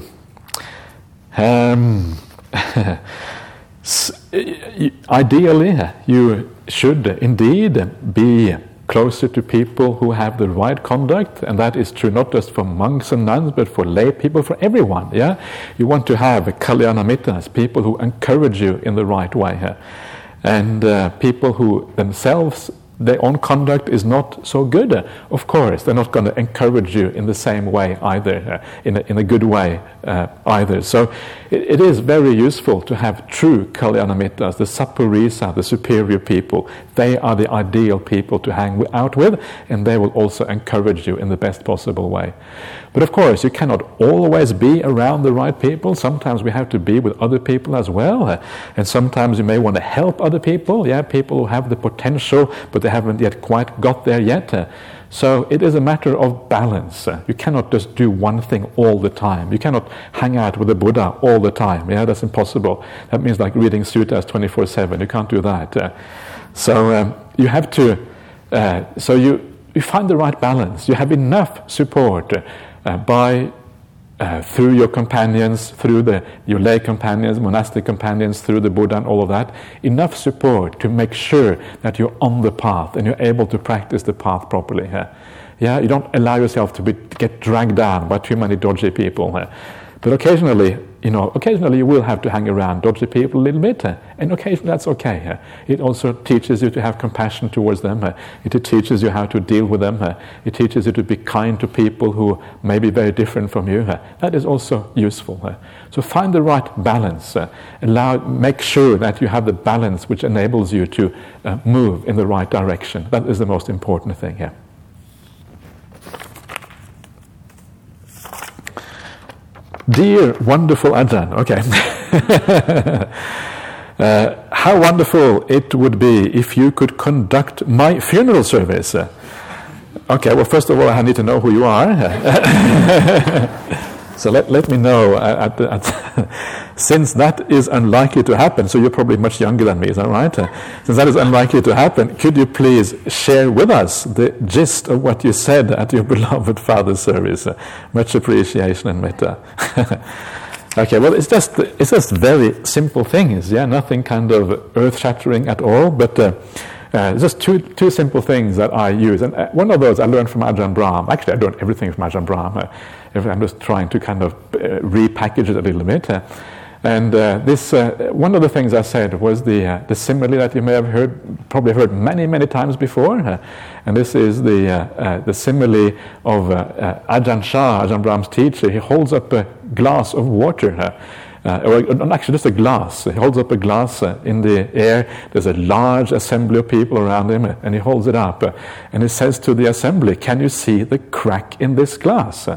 Ideally, you should indeed be closer to people who have the right conduct, and that is true not just for monks and nuns, but for lay people, for everyone. You want to have kalyana mittas, people who encourage you in the right way, and people who themselves, their own conduct is not so good. Of course, they're not going to encourage you in the same way either, in a good way either. So it is very useful to have true kalyana mittas, the sappurisa, the superior people. They are the ideal people to hang out with, and they will also encourage you in the best possible way. But of course, you cannot always be around the right people. Sometimes we have to be with other people as well, and sometimes you may want to help other people, people who have the potential, but they haven't yet quite got there yet. So it is a matter of balance. You cannot just do one thing all the time. You cannot hang out with the Buddha all the time. That's impossible. That means like reading suttas 24/7. You can't do that. So you have to. So you find the right balance. You have enough support through your companions, through your lay companions, monastic companions, through the Buddha and all of that, enough support to make sure that you're on the path and you're able to practice the path properly. You don't allow yourself to get dragged down by too many dodgy people. But occasionally you will have to hang around dodgy people a little bit, and occasionally that's okay. It also teaches you to have compassion towards them. It teaches you how to deal with them. It teaches you to be kind to people who may be very different from you. That is also useful. So find the right balance. Make sure that you have the balance which enables you to move in the right direction. That is the most important thing here. Dear wonderful Ajahn, okay. How wonderful it would be if you could conduct my funeral service. Okay, well, first of all, I need to know who you are. So let me know. Since that is unlikely to happen, so you're probably much younger than me, is that right? Since that is unlikely to happen, could you please share with us the gist of what you said at your beloved father's service? Much appreciation and metta. Okay, well, it's just very simple things, yeah, nothing kind of earth-shattering at all, but just two simple things that I use. And one of those I learned from Ajahn Brahm. Actually, I learned everything from Ajahn Brahm. I'm just trying to kind of repackage it a little bit. And this one of the things I said was the simile that you may have probably heard many times before. And this is the simile of Ajahn Chah, Ajahn Brahm's teacher. He holds up a glass of water. Or actually just a glass. He holds up a glass in the air. There's a large assembly of people around him, and he holds it up. And he says to the assembly, "Can you see the crack in this glass?"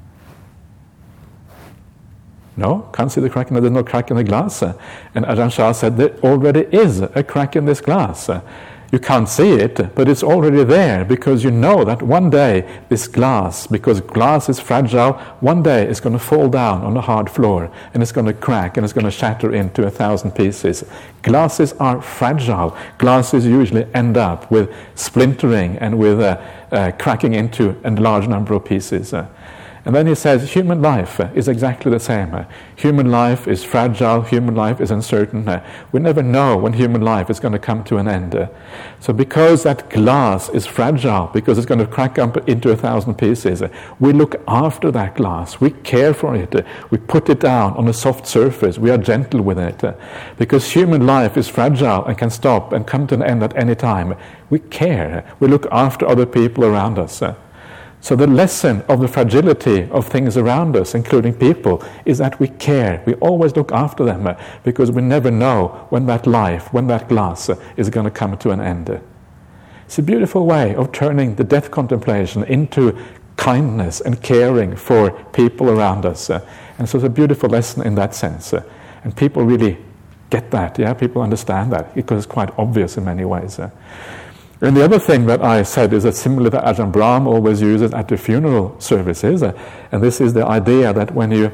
No, can't see the crack. There's no crack in the glass. And Ajahn Chah said, there already is a crack in this glass. You can't see it, but it's already there, because you know that one day this glass, because glass is fragile, one day it's going to fall down on a hard floor, and it's going to crack, and it's going to shatter into 1,000 pieces. Glasses are fragile. Glasses usually end up with splintering and with cracking into a large number of pieces. And then he says, human life is exactly the same. Human life is fragile, human life is uncertain. We never know when human life is going to come to an end. So because that glass is fragile, because it's going to crack up into 1,000 pieces, we look after that glass, we care for it, we put it down on a soft surface, we are gentle with it. Because human life is fragile and can stop and come to an end at any time, we care, we look after other people around us. So the lesson of the fragility of things around us, including people, is that we care. We always look after them because we never know when that life, when that glass is going to come to an end. It's a beautiful way of turning the death contemplation into kindness and caring for people around us. And so it's a beautiful lesson in that sense. And people really get that, yeah? People understand that because it's quite obvious in many ways. And the other thing that I said is that similar that Ajahn Brahm always uses at the funeral services, and this is the idea that when you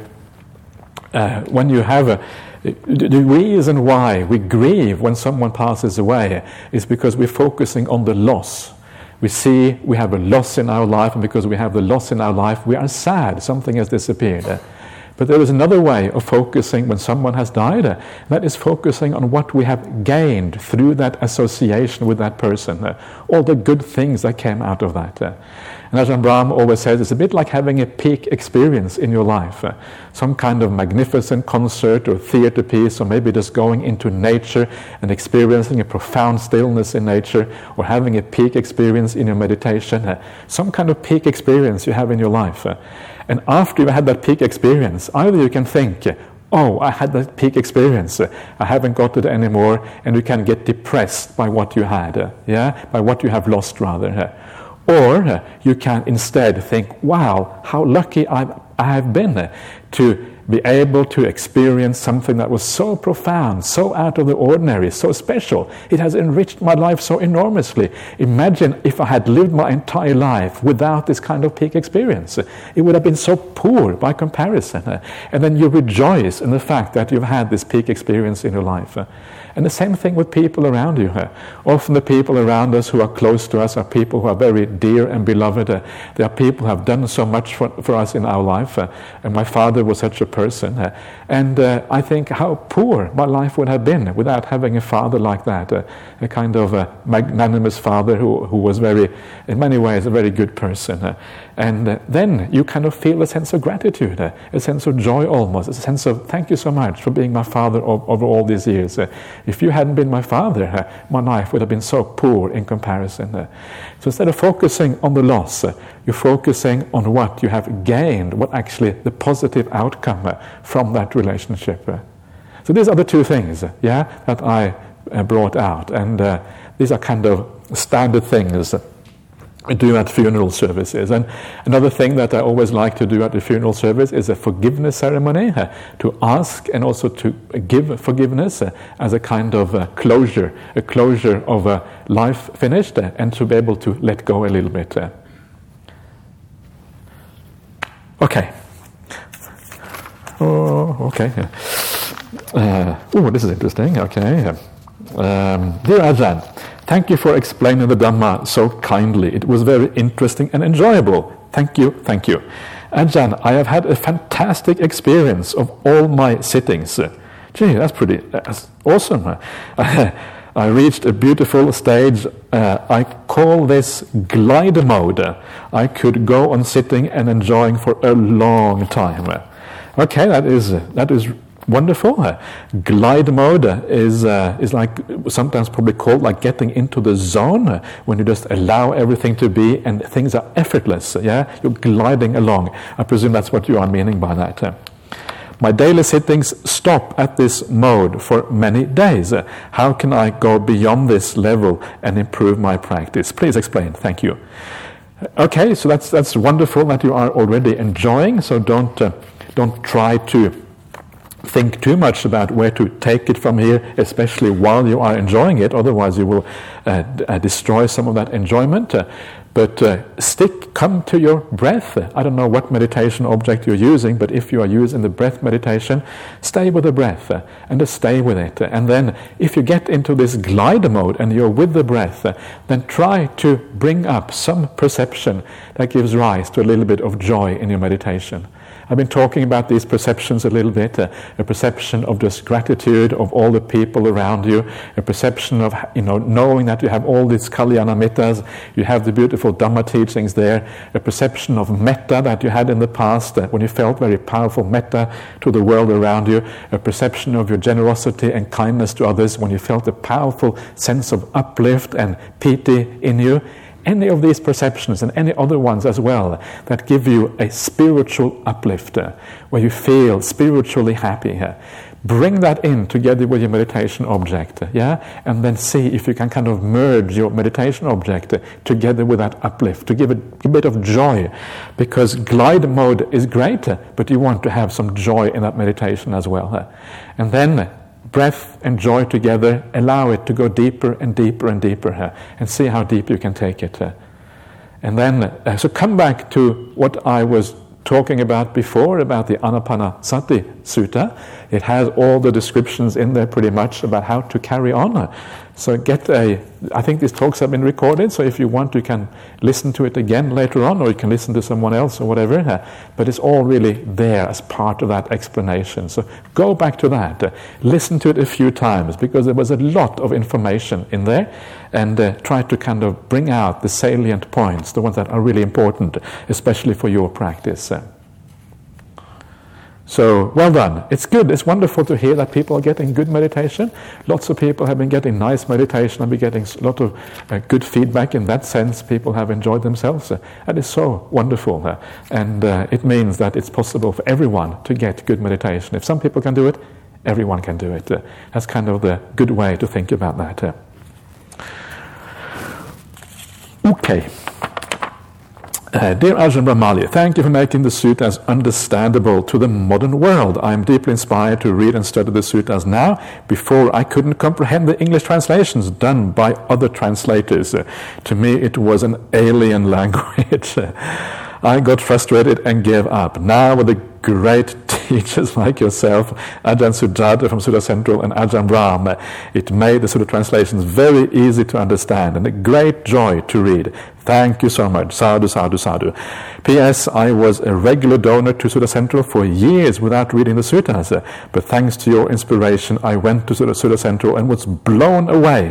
have the reason why we grieve when someone passes away is because we're focusing on the loss. We see we have a loss in our life, and because we have the loss in our life, we are sad. Something has disappeared. But there is another way of focusing when someone has died. That is focusing on what we have gained through that association with that person. All the good things that came out of that. And Ajahn Brahm always says it's a bit like having a peak experience in your life. Some kind of magnificent concert or theater piece, or maybe just going into nature and experiencing a profound stillness in nature, or having a peak experience in your meditation. Some kind of peak experience you have in your life. And after you had that peak experience, either you can think, oh, I had that peak experience, I haven't got it anymore, and you can get depressed by what you had, by what you have lost rather. Or you can instead think, wow, how lucky I have been to be able to experience something that was so profound, so out of the ordinary, so special. It has enriched my life so enormously. Imagine if I had lived my entire life without this kind of peak experience. It would have been so poor by comparison. And then you rejoice in the fact that you've had this peak experience in your life. And the same thing with people around you. Often the people around us who are close to us are people who are very dear and beloved. They are people who have done so much for us in our life. And my father was such a person. And I think how poor my life would have been without having a father like that. A kind of magnanimous father who was very, in many ways, a very good person. And then you kind of feel a sense of gratitude, a sense of joy almost, a sense of thank you so much for being my father over all these years. If you hadn't been my father, my life would have been so poor in comparison. So instead of focusing on the loss, you're focusing on what you have gained, what actually the positive outcome from that relationship. So these are the two things, that I brought out. And these are kind of standard things we do at funeral services. And another thing that I always like to do at the funeral service is a forgiveness ceremony, to ask and also to give forgiveness as a kind of closure of life finished, and to be able to let go a little bit. Okay. Oh, okay. This is interesting. Okay. Dear Ajahn, thank you for explaining the Dhamma so kindly. It was very interesting and enjoyable. Thank you. Ajahn, I have had a fantastic experience of all my sittings. Gee, that's awesome. I reached a beautiful stage. I call this glide mode. I could go on sitting and enjoying for a long time. Okay, that is wonderful. Glide mode is like sometimes probably called like getting into the zone, when you just allow everything to be and things are effortless. You're gliding along. I presume that's what you are meaning by that. My daily sittings stop at this mode for many days. How can I go beyond this level and improve my practice? Please explain. Thank you. Okay, so that's wonderful that you are already enjoying. So don't try to think too much about where to take it from here, especially while you are enjoying it. Otherwise, you will destroy some of that enjoyment. But come to your breath. I don't know what meditation object you're using, but if you are using the breath meditation, stay with the breath and just stay with it. And then if you get into this glide mode and you're with the breath, then try to bring up some perception that gives rise to a little bit of joy in your meditation. I've been talking about these perceptions a little bit, a perception of just gratitude of all the people around you, a perception of knowing that you have all these Kalyana Mittas, you have the beautiful Dhamma teachings there, a perception of metta that you had in the past when you felt very powerful metta to the world around you, a perception of your generosity and kindness to others when you felt a powerful sense of uplift and piti in you. Any of these perceptions and any other ones as well that give you a spiritual uplift, where you feel spiritually happy, bring that in together with your meditation object, and then see if you can kind of merge your meditation object together with that uplift, to give it a bit of joy, because glide mode is great, but you want to have some joy in that meditation as well. And then breath and joy together, allow it to go deeper and deeper and deeper, and see how deep you can take it. And then, so come back to what I was talking about before, about the Anapanasati Sutta. It has all the descriptions in there pretty much about how to carry on. So I think these talks have been recorded, so if you want you can listen to it again later on, or you can listen to someone else or whatever, but it's all really there as part of that explanation. So go back to that, listen to it a few times, because there was a lot of information in there, and try to kind of bring out the salient points, the ones that are really important, especially for your practice. So, well done. It's good. It's wonderful to hear that people are getting good meditation. Lots of people have been getting nice meditation and been getting a lot of good feedback in that sense. People have enjoyed themselves. That is so wonderful. And it means that it's possible for everyone to get good meditation. If some people can do it, everyone can do it. That's kind of the good way to think about that. Okay. Dear Ajahn Brahmali, thank you for making the suttas understandable to the modern world. I am deeply inspired to read and study the suttas now. Before, I couldn't comprehend the English translations done by other translators. To me, it was an alien language. I got frustrated and gave up. Now, with the great teachers like yourself, Ajahn Sujata from Sutta Central and Ajahn Brahm, it made the Sutta translations very easy to understand and a great joy to read. Thank you so much. Sadhu, sadhu, sadhu. P.S. I was a regular donor to Sutta Central for years without reading the suttas, but thanks to your inspiration, I went to Sutta Central and was blown away.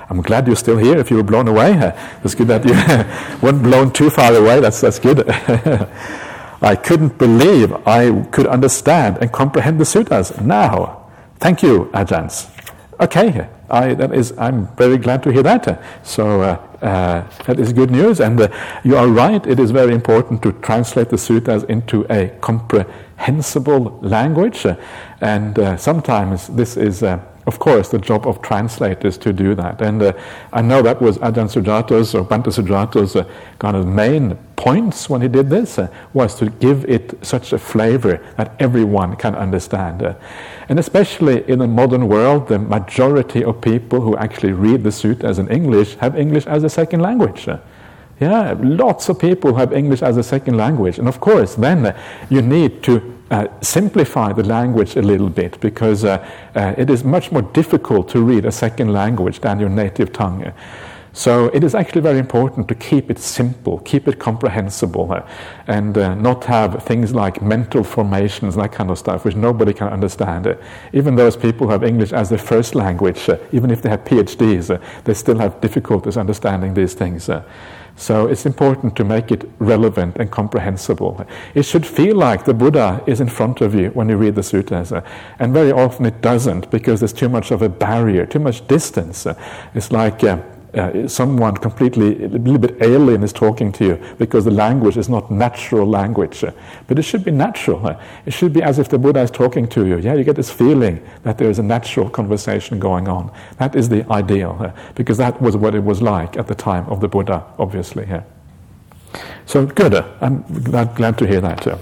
I'm glad you're still here if you were blown away. It's good that you weren't blown too far away. That's good. I couldn't believe I could understand and comprehend the suttas now. Thank you, Ajahns. Okay, I'm very glad to hear that. So that is good news, and you are right. It is very important to translate the suttas into a comprehensible language, and sometimes this is, of course, the job of translators to do that. And I know that was Ajahn Sujata's or Bhante Sujata's kind of main points when he did this, was to give it such a flavor that everyone can understand. And especially in the modern world, the majority of people who actually read the suttas in English have English as a second language. Yeah, lots of people have English as a second language. And of course, then you need to simplify the language a little bit, because it is much more difficult to read a second language than your native tongue. So it is actually very important to keep it simple, keep it comprehensible, and not have things like mental formations, that kind of stuff, which nobody can understand. Even those people who have English as their first language, even if they have PhDs, they still have difficulties understanding these things. So it's important to make it relevant and comprehensible. It should feel like the Buddha is in front of you when you read the suttas, and very often it doesn't, because there's too much of a barrier, too much distance. It's like someone completely, a little bit alien is talking to you, because the language is not natural language. But it should be natural. It should be as if the Buddha is talking to you. Yeah, you get this feeling that there is a natural conversation going on. That is the ideal, because that was what it was like at the time of the Buddha, obviously. So good. I'm glad to hear that.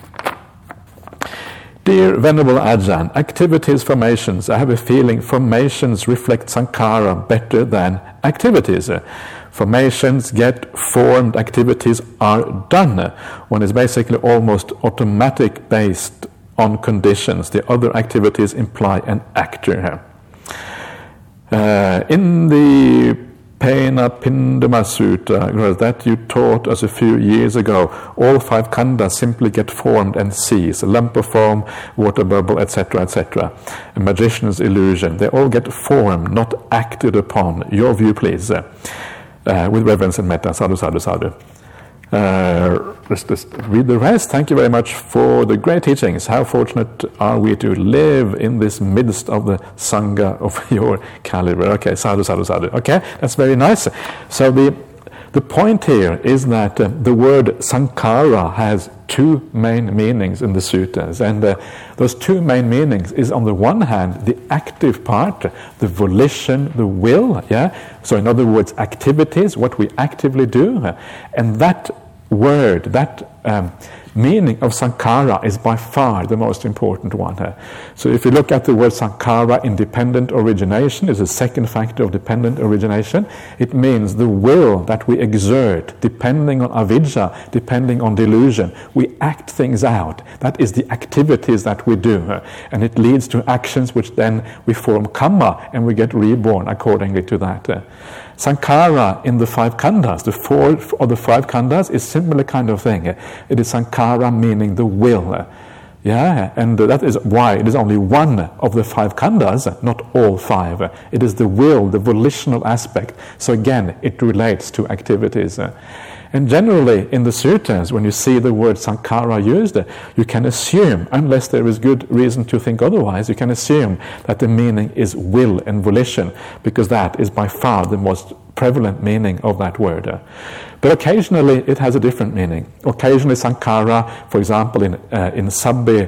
Dear Venerable Ajahn, activities, formations. I have a feeling formations reflect sankhara better than activities. Formations get formed, activities are done. One is basically almost automatic based on conditions. The other activities imply an actor. In the Penapindama Sutta that you taught us a few years ago, all five khandhas simply get formed and cease. A lump of foam, water bubble, etc., etc. A magician's illusion. They all get formed, not acted upon. Your view, please. With reverence and metta. Sadhu, sadhu, sadhu. Just read the rest. Thank you very much for the great teachings. How fortunate are we to live in this midst of the Sangha of your caliber. Okay, sadhu, sadhu, sadhu. Okay, that's very nice. So the point here is that the word sankhara has two main meanings in the suttas, and those two main meanings is, on the one hand, the active part, the volition, the will, yeah. So in other words, activities, what we actively do, and that word, that meaning of sankhara is by far the most important one. So if you look at the word sankhara, independent origination is the second factor of dependent origination. It means the will that we exert, depending on avidya, depending on delusion. We act things out. That is the activities that we do. And it leads to actions which then we form karma, and we get reborn accordingly to that. Sankhara in the five khandhas, the fourth of the five khandhas, is similar kind of thing. It is sankhara, meaning the will. Yeah, and that is why it is only one of the five khandhas, not all five. It is the will, the volitional aspect. So again, it relates to activities. And generally, in the suttas, when you see the word sankhara used, you can assume, unless there is good reason to think otherwise, you can assume that the meaning is will and volition, because that is by far the most prevalent meaning of that word. But occasionally, it has a different meaning. Occasionally, sankhara, for example, in sabbe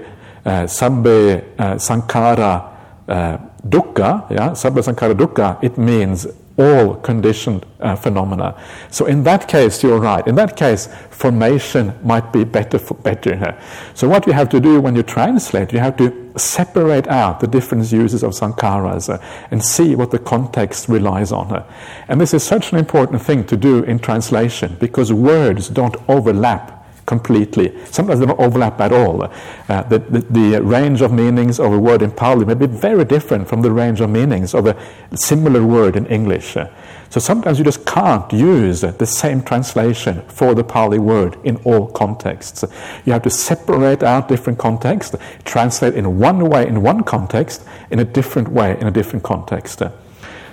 sankhara dukkha, yeah, sabbe sankhara dukkha, it means all conditioned phenomena. So in that case, you're right. In that case, formation might be better. So what you have to do when you translate, you have to separate out the different uses of sankharas and see what the context relies on. And this is such an important thing to do in translation, because words don't overlap completely. Sometimes they don't overlap at all. The range of meanings of a word in Pali may be very different from the range of meanings of a similar word in English. So sometimes you just can't use the same translation for the Pali word in all contexts. You have to separate out different contexts, translate in one way in one context, in a different way in a different context.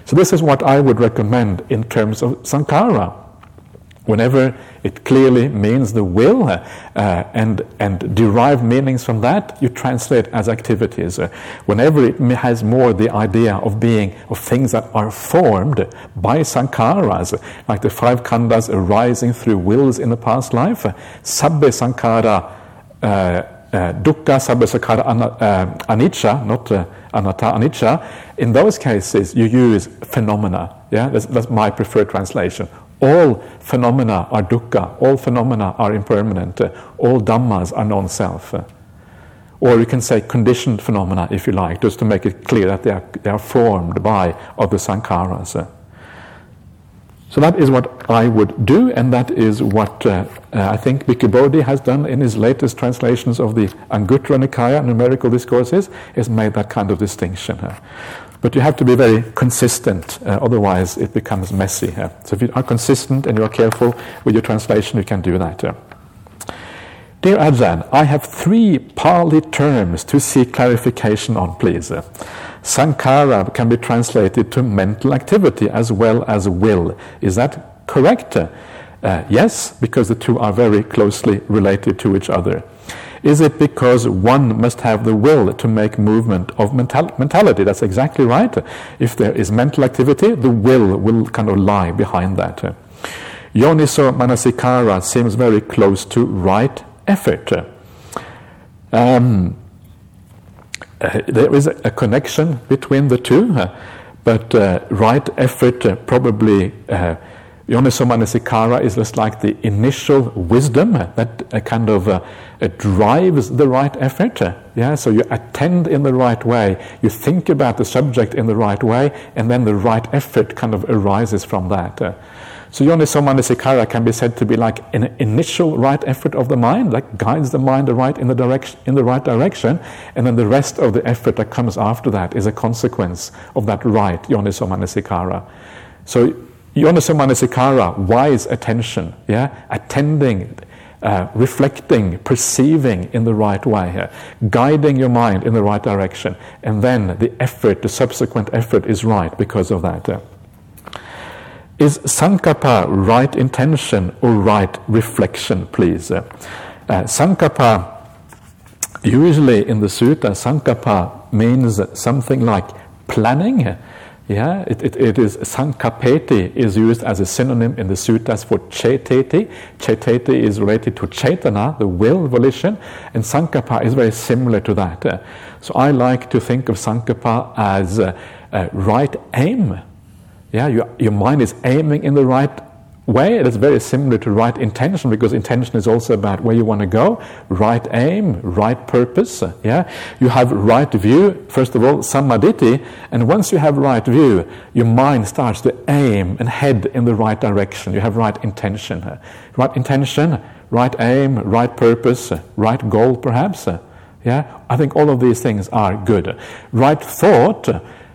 So this is what I would recommend in terms of sankhara. Whenever it clearly means the will and derive meanings from that, you translate as activities. Whenever it has more the idea of things that are formed by sankharas, like the 5 khandhas arising through wills in the past life, sabbe sankhara dukkha, sabbe sankhara anicca, not anatta, anicca. In those cases, you use phenomena. Yeah, that's my preferred translation. All phenomena are dukkha, all phenomena are impermanent, all dhammas are non-self. Or you can say conditioned phenomena, if you like, just to make it clear that they are formed by other sankharas. So that is what I would do, and that is what I think Bhikkhu Bodhi has done in his latest translations of the Anguttara Nikaya numerical discourses, is made that kind of distinction. But you have to be very consistent, otherwise it becomes messy. So if you are consistent and you are careful with your translation, you can do that. Dear Ajahn, I have 3 Pali terms to seek clarification on, please. Sankhara can be translated to mental activity as well as will. Is that correct? Yes, because the two are very closely related to each other. Is it because one must have the will to make movement of mentality? That's exactly right. If there is mental activity, the will kind of lie behind that. Yoniso manasikara seems very close to right effort. There is a connection between the two, but right effort probably... Yoniso manasikara is just like the initial wisdom that kind of drives the right effort. So you attend in the right way, you think about the subject in the right way, and then the right effort kind of arises from that. So Yoniso manasikara can be said to be like an initial right effort of the mind that guides the mind in the right direction, and then the rest of the effort that comes after that is a consequence of that right Yoniso manasikara. So Yoniso manasikara, wise attention, attending, reflecting, perceiving in the right way, guiding your mind in the right direction, and then the subsequent effort is right because of that. Is sankappa right intention or right reflection, please? Sankappa, usually in the sutta, sankappa means something like planning. It is sankapeti is used as a synonym in the suttas for ceteti. Ceteti is related to cetana, the will, volition, and sankappa is very similar to that. So I like to think of sankappa as right aim. Your mind is aiming in the right way. It is very similar to right intention, because intention is also about where you want to go. Right aim, right purpose. You have right view, first of all, sammaditi, and once you have right view, your mind starts to aim and head in the right direction. You have right intention. Right intention, right aim, right purpose, right goal perhaps. I think all of these things are good. Right thought,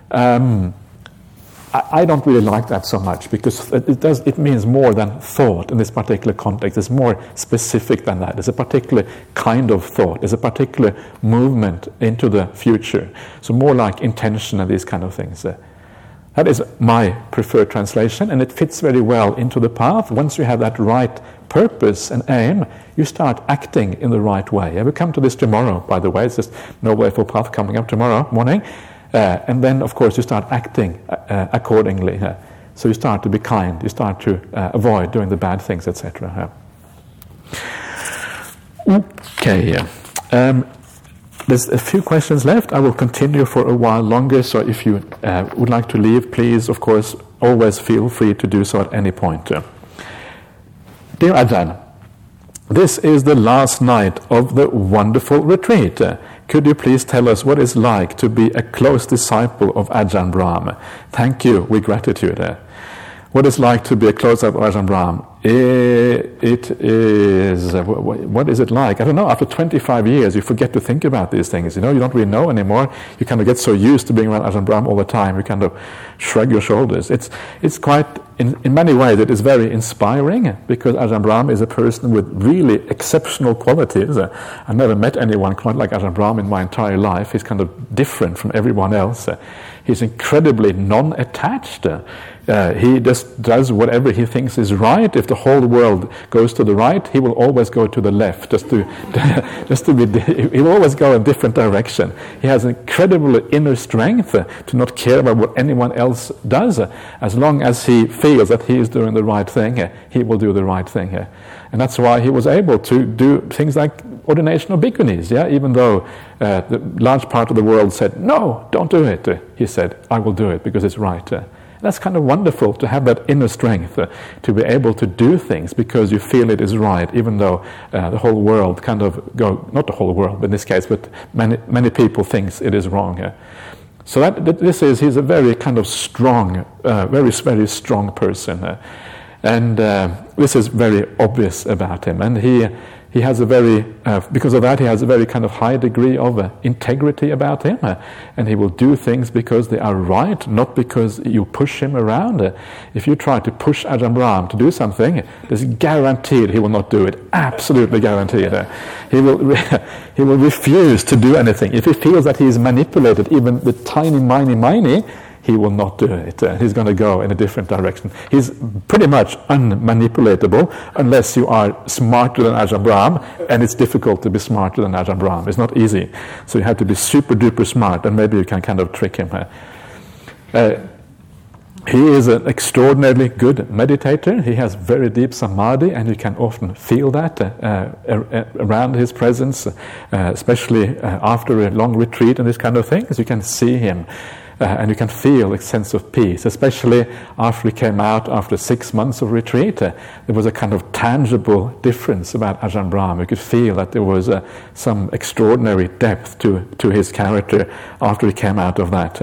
I don't really like that so much, because it means more than thought in this particular context. It's more specific than that. It's a particular kind of thought. It's a particular movement into the future. So more like intention and these kind of things. That is my preferred translation, and it fits very well into the path. Once you have that right purpose and aim, you start acting in the right way. I will come to this tomorrow, by the way. It's just Noble Eightfold Path coming up tomorrow morning. And then, of course, you start acting accordingly. So you start to be kind, you start to avoid doing the bad things, etc. Okay. There's a few questions left. I will continue for a while longer, so if you would like to leave, please, of course, always feel free to do so at any point. Dear Ajahn, this is the last night of the wonderful retreat. Could you please tell us what it's like to be a close disciple of Ajahn Brahm? Thank you, with gratitude. What it's like to be a close disciple of Ajahn Brahm? it is, what is it like? I don't know, after 25 years you forget to think about these things, you don't really know anymore. You kind of get so used to being around Ajahn Brahm all the time, you kind of shrug your shoulders. It's quite, in many ways it is very inspiring, because Ajahn Brahm is a person with really exceptional qualities. I've never met anyone quite like Ajahn Brahm in my entire life. He's kind of different from everyone else. He's incredibly non-attached. He just does whatever he thinks is right. If the whole world goes to the right, he will always go to the left. He will always go in a different direction. He has incredible inner strength to not care about what anyone else does. As long as he feels that he is doing the right thing, he will do the right thing. And that's why he was able to do things like ordination of bhikkhunis, even though the large part of the world said, no, don't do it. He said, I will do it because it's right. That's kind of wonderful to have that inner strength to be able to do things because you feel it is right, even though the whole world kind of not the whole world, but in this case, but many people thinks it is wrong. So he's a very kind of strong, very, very strong person. And this is very obvious about him. And he has a very, because of that, he has a very kind of high degree of integrity about him. And he will do things because they are right, not because you push him around. If you try to push Ajahn Brahm to do something, it's guaranteed he will not do it. Absolutely guaranteed. He will refuse to do anything. If he feels that he is manipulated, even the tiny, miny, he will not do it. He's going to go in a different direction. He's pretty much unmanipulatable unless you are smarter than Ajahn Brahm, and it's difficult to be smarter than Ajahn Brahm. It's not easy. So you have to be super duper smart, and maybe you can kind of trick him. He is an extraordinarily good meditator. He has very deep samadhi, and you can often feel that around his presence, especially after a long retreat and this kind of thing, because you can see him. And you can feel a sense of peace, especially after he came out after 6 months of retreat. There was a kind of tangible difference about Ajahn Brahm. You could feel that there was some extraordinary depth to his character after he came out of that.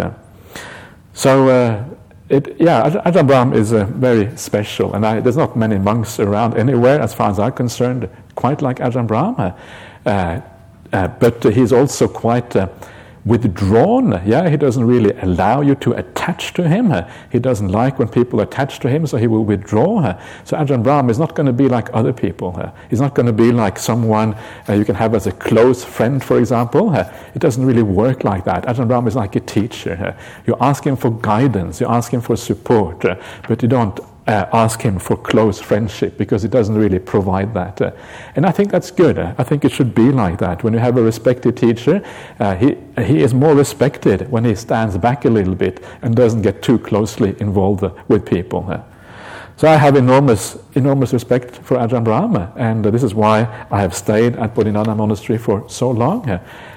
Ajahn Brahm is very special, and there's not many monks around anywhere, as far as I'm concerned, quite like Ajahn Brahm. But he's also quite withdrawn. He doesn't really allow you to attach to him. He doesn't like when people attach to him, so he will withdraw. So Ajahn Brahm is not going to be like other people. He's not going to be like someone you can have as a close friend, for example. It doesn't really work like that. Ajahn Brahm is like a teacher. You ask him for guidance, you ask him for support, but you don't ask him for close friendship, because he doesn't really provide that. And I think that's good. I think it should be like that. When you have a respected teacher, he is more respected when he stands back a little bit and doesn't get too closely involved with people. So I have enormous respect for Ajahn Brahm, and this is why I have stayed at Bodhinana Monastery for so long.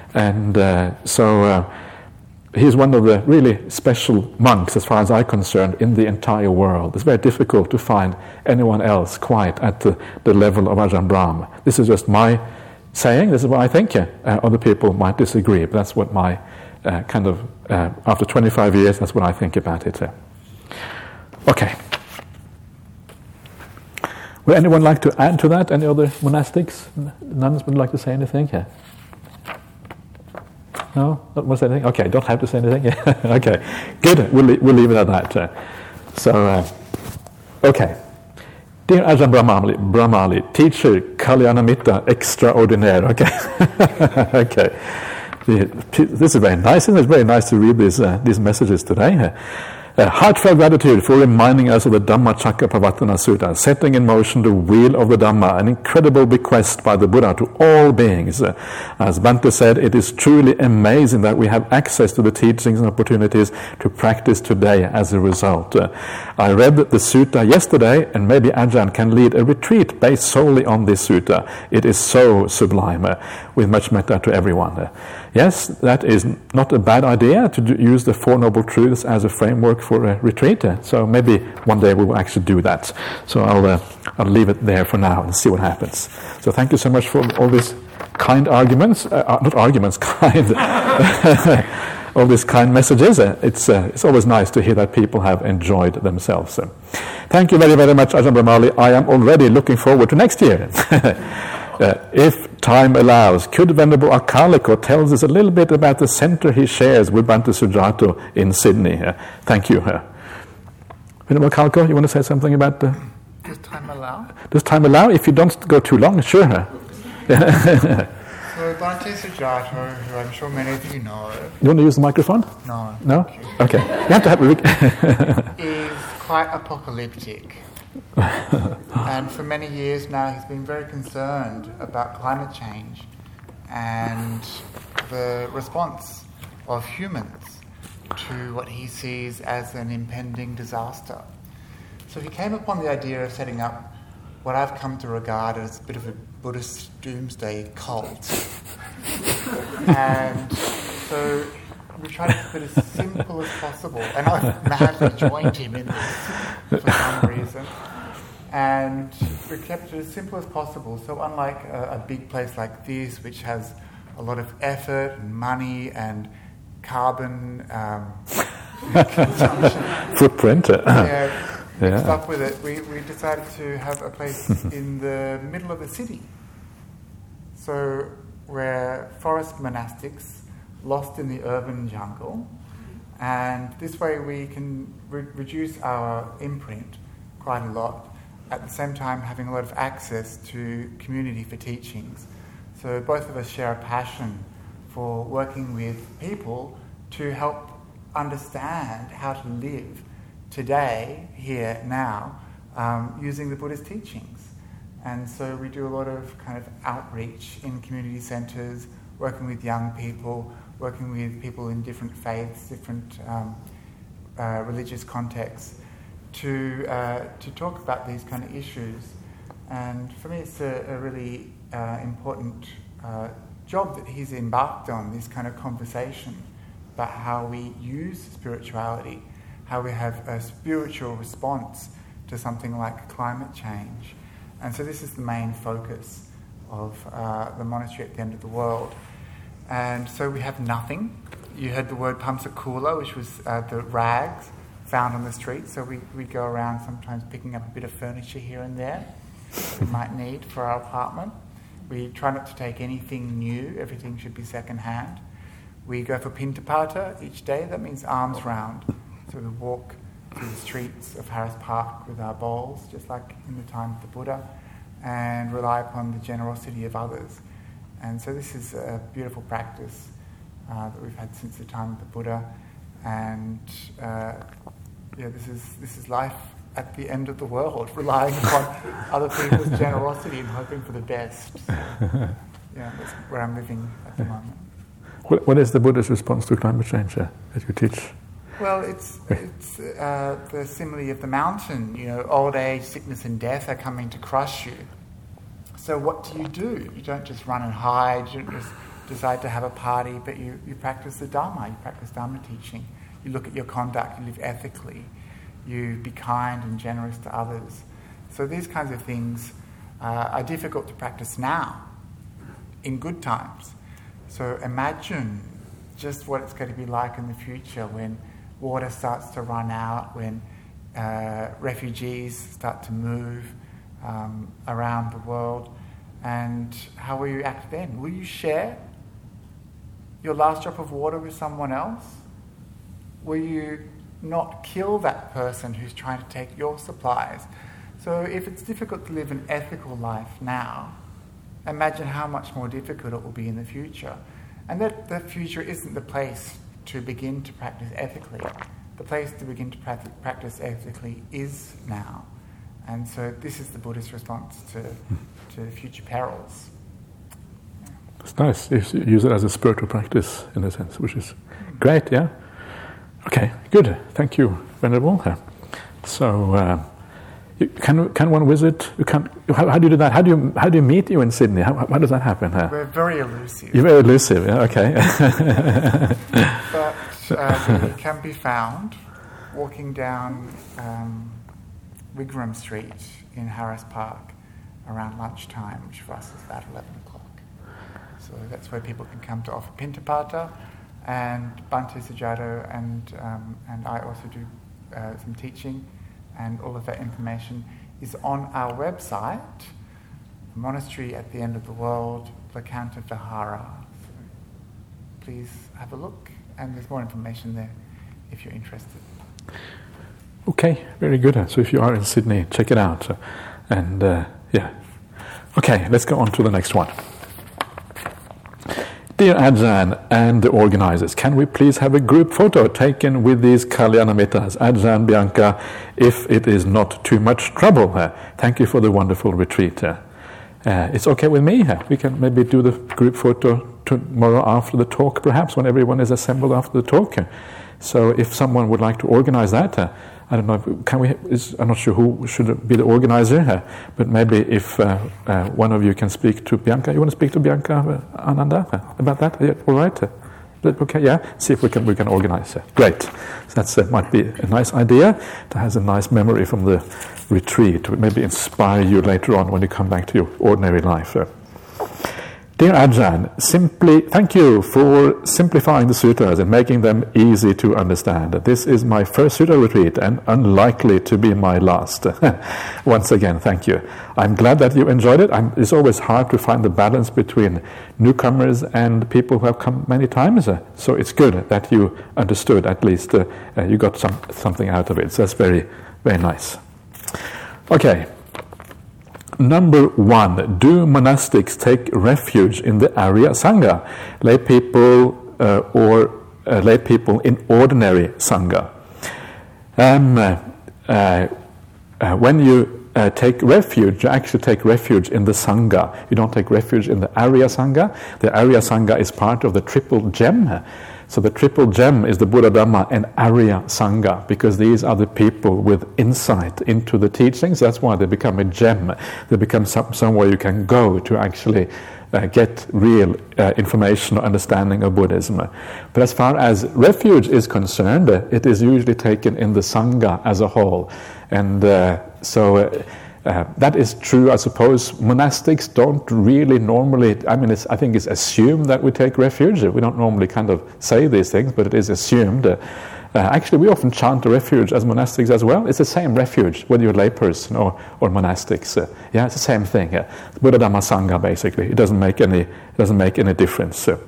He's one of the really special monks, as far as I'm concerned, in the entire world. It's very difficult to find anyone else quite at the level of Ajahn Brahm. This is just my saying. This is what I think. Other people might disagree, but that's what my after 25 years, that's what I think about it. Okay. Would anyone like to add to that? Any other monastics? Nuns would like to say anything? Yeah. No? Not want to say anything? Okay, don't have to say anything? Okay, good. We'll leave it at that. Okay. Dear Ajahn Brahmali, teacher, Kalyanamitta, extraordinaire. Okay. Okay. This is very nice, and it's very nice to read these messages today. Heartfelt gratitude for reminding us of the Dhammacakkappavattana Sutta, setting in motion the wheel of the Dhamma, an incredible bequest by the Buddha to all beings. As Bhante said, it is truly amazing that we have access to the teachings and opportunities to practice today as a result. I read the Sutta yesterday, and maybe Ajahn can lead a retreat based solely on this Sutta. It is so sublime, with much metta to everyone. Yes, that is not a bad idea to use the Four Noble Truths as a framework for a retreat. So maybe one day we will actually do that. So I'll leave it there for now and see what happens. So thank you so much for all these kind arguments, not arguments, kind, all these kind messages. It's always nice to hear that people have enjoyed themselves. Thank you very, very much, Ajahn Brahmali. I am already looking forward to next year. If time allows, could Venerable Akaliko tell us a little bit about the center he shares with Bhante Sujato in Sydney? Thank you. Venerable Akaliko, you want to say something about the... Does time allow? Does time allow? If you don't go too long, sure. So Bhante Sujato, who I'm sure many of you know... You want to use the microphone? No. No? Okay. You have to have... is quite apocalyptic. And for many years now he's been very concerned about climate change and the response of humans to what he sees as an impending disaster. So he came upon the idea of setting up what I've come to regard as a bit of a Buddhist doomsday cult. And so we try to keep it as simple as possible, and I've madly joined him in this for some reason. And we kept it as simple as possible. So unlike a big place like this, which has a lot of effort and money and carbon consumption, footprint, mixed up with it, we decided to have a place in the middle of the city. So we're forest monastics, lost in the urban jungle, and this way we can reduce our imprint quite a lot, at the same time having a lot of access to community for teachings. So both of us share a passion for working with people to help understand how to live today, here, now, using the Buddhist teachings. And so we do a lot of kind of outreach in community centres, working with young people, working with people in different faiths, different religious contexts, to talk about these kind of issues. And for me it's a really important job that he's embarked on, this kind of conversation about how we use spirituality, how we have a spiritual response to something like climate change. And so this is the main focus of the monastery at the end of the world. And so we have nothing. You heard the word pamsakula, which was the rags found on the street. So we go around sometimes picking up a bit of furniture here and there that we might need for our apartment. We try not to take anything new. Everything should be second-hand. We go for pintapata each day. That means alms round. So we walk through the streets of Harris Park with our bowls, just like in the time of the Buddha, and rely upon the generosity of others. And so this is a beautiful practice that we've had since the time of the Buddha. And this is life at the end of the world, relying upon other people's generosity and hoping for the best. So, that's where I'm living at the moment. What is the Buddha's response to climate change that you teach? Well, it's the simile of the mountain. Old age, sickness and death are coming to crush you. So what do? You don't just run and hide, you don't just decide to have a party, but you practice the Dharma, you practice Dharma teaching. You look at your conduct, you live ethically, you be kind and generous to others. So these kinds of things are difficult to practice now, in good times. So imagine just what it's going to be like in the future when water starts to run out, when refugees start to move around the world, and how will you act then? Will you share your last drop of water with someone else? Will you not kill that person who's trying to take your supplies? So if it's difficult to live an ethical life now, imagine how much more difficult it will be in the future. And that the future isn't the place to begin to practice ethically. The place to begin to practice ethically is now. And so this is the Buddhist response to future perils. It's nice. You use it as a spiritual practice, in a sense, which is great, yeah? Okay, good. Thank you, Venerable. So, can one visit? How do you do that? How do you meet you in Sydney? How does that happen? We're very elusive. You're very elusive, yeah? Okay. But we can be found walking down Wigram Street in Harris Park around lunchtime, which for us is about 11 o'clock. So that's where people can come to offer pintapata, and Bhante Sujato and I also do some teaching, and all of that information is on our website, Monastery at the End of the World, Lakanta Vihara. So please have a look, and there's more information there if you're interested. Okay, very good. So if you are in Sydney, check it out. And yeah. Okay, let's go on to the next one. Dear Ajahn and the organizers, can we please have a group photo taken with these Kalyanamitas, Ajahn, Bianca, if it is not too much trouble? Thank you for the wonderful retreat. It's okay with me. We can maybe do the group photo tomorrow after the talk, perhaps, when everyone is assembled after the talk. So if someone would like to organize that, I don't know, I'm not sure who should be the organizer, but maybe if one of you can speak to Bianca. You want to speak to Bianca, Ananda, about that? Yeah, all right? Okay, yeah, see if we can organize it. Great. So that might be a nice idea. That has a nice memory from the retreat. It would maybe inspire you later on when you come back to your ordinary life. Dear Ajahn, thank you for simplifying the sutras and making them easy to understand. This is my first sutta retreat and unlikely to be my last. Once again, thank you. I'm glad that you enjoyed it. It's always hard to find the balance between newcomers and people who have come many times. So it's good that you understood, at least you got something out of it. So that's very, very nice. Okay. Number 1, do monastics take refuge in the Arya Sangha, lay people or lay people in ordinary Sangha? When you take refuge, you actually take refuge in the Sangha. You don't take refuge in the Arya Sangha. The Arya Sangha is part of the triple gem. So the triple gem is the Buddha, Dhamma, and Arya Sangha, because these are the people with insight into the teachings. That's why they become a gem. They become somewhere you can go to actually get real information or understanding of Buddhism. But as far as refuge is concerned, it is usually taken in the Sangha as a whole. And that is true, I suppose. Monastics don't really normally, I think it's assumed that we take refuge. We don't normally kind of say these things, but it is assumed. Actually, we often chant the refuge as monastics as well. It's the same refuge, whether you're a layperson or monastics. Yeah, it's the same thing. Buddha, Dhamma, Sangha, basically. It doesn't make any difference. So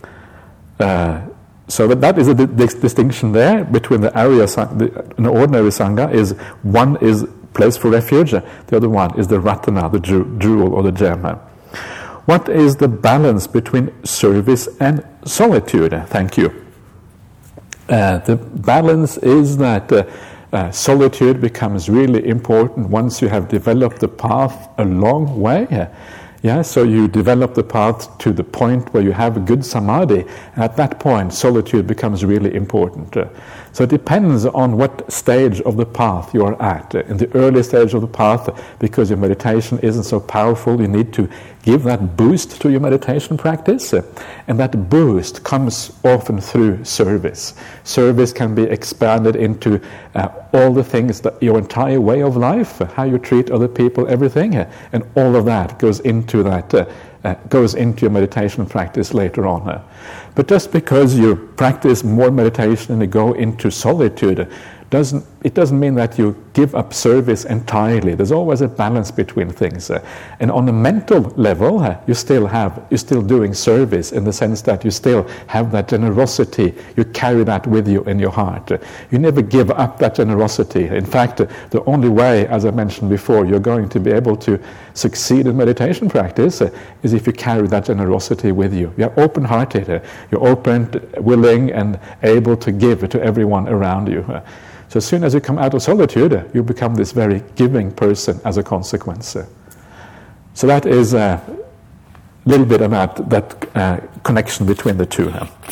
that is a distinction there between the Arya Sangha, the ordinary Sangha is one is place for refuge, the other one is the Ratana, the jewel or the gem. What is the balance between service and solitude? Thank you. The balance is that solitude becomes really important once you have developed the path a long way. Yeah, so you develop the path to the point where you have a good samadhi. At that point, solitude becomes really important. So it depends on what stage of the path you are at. In the early stage of the path, because your meditation isn't so powerful, you need to give that boost to your meditation practice. And that boost comes often through service. Service can be expanded into all the things, that your entire way of life, how you treat other people, everything. And all of that goes into your meditation practice later on. But just because you practice more meditation and you go into solitude, it doesn't mean that you give up service entirely. There's always a balance between things. And on a mental level, you're still doing service in the sense that you still have that generosity. You carry that with you in your heart. You never give up that generosity. In fact, the only way, as I mentioned before, you're going to be able to succeed in meditation practice is if you carry that generosity with you. You're open-hearted. You're open, willing, and able to give to everyone around you. So as soon as you come out of solitude, you become this very giving person as a consequence. So that is a little bit about that connection between the two.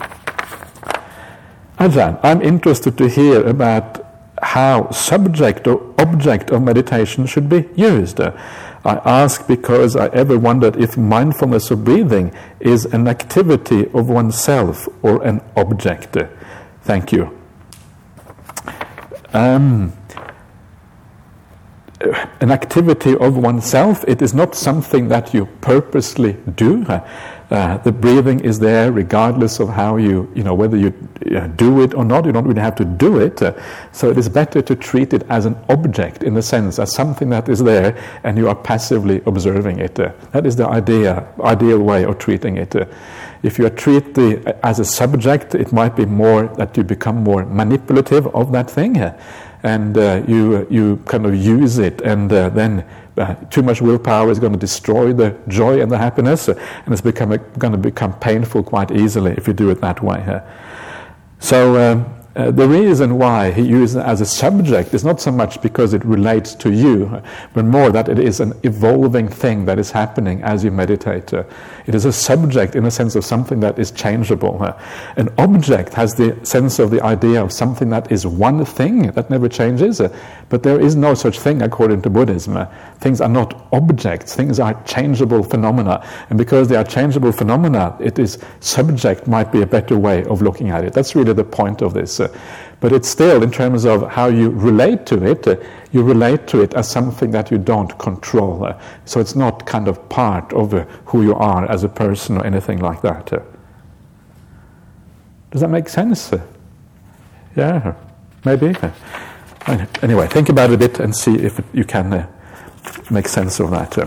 Ajahn, I'm interested to hear about how subject or object of meditation should be used. I ask because I ever wondered if mindfulness of breathing is an activity of oneself or an object. Thank you. an activity of oneself. It is not something that you purposely do. The breathing is there regardless of how whether you do it or not. You don't really have to do it. So it is better to treat it as an object, in a sense, as something that is there and you are passively observing it. That is the ideal way of treating it. If you treat as a subject, it might be more that you become more manipulative of that thing, and you kind of use it, and then too much willpower is going to destroy the joy and the happiness, and it's going to become painful quite easily if you do it that way. So the reason why he uses it as a subject is not so much because it relates to you, but more that it is an evolving thing that is happening as you meditate. It is a subject in the sense of something that is changeable. An object has the sense of the idea of something that is one thing that never changes, but there is no such thing according to Buddhism. Things are not objects, things are changeable phenomena, and because they are changeable phenomena, it is subject might be a better way of looking at it. That's really the point of this. But it's still, in terms of how you relate to it, you relate to it as something that you don't control. So it's not kind of part of who you are as a person or anything like that. Does that make sense? Yeah, maybe. Anyway, think about it a bit and see if you can make sense of that.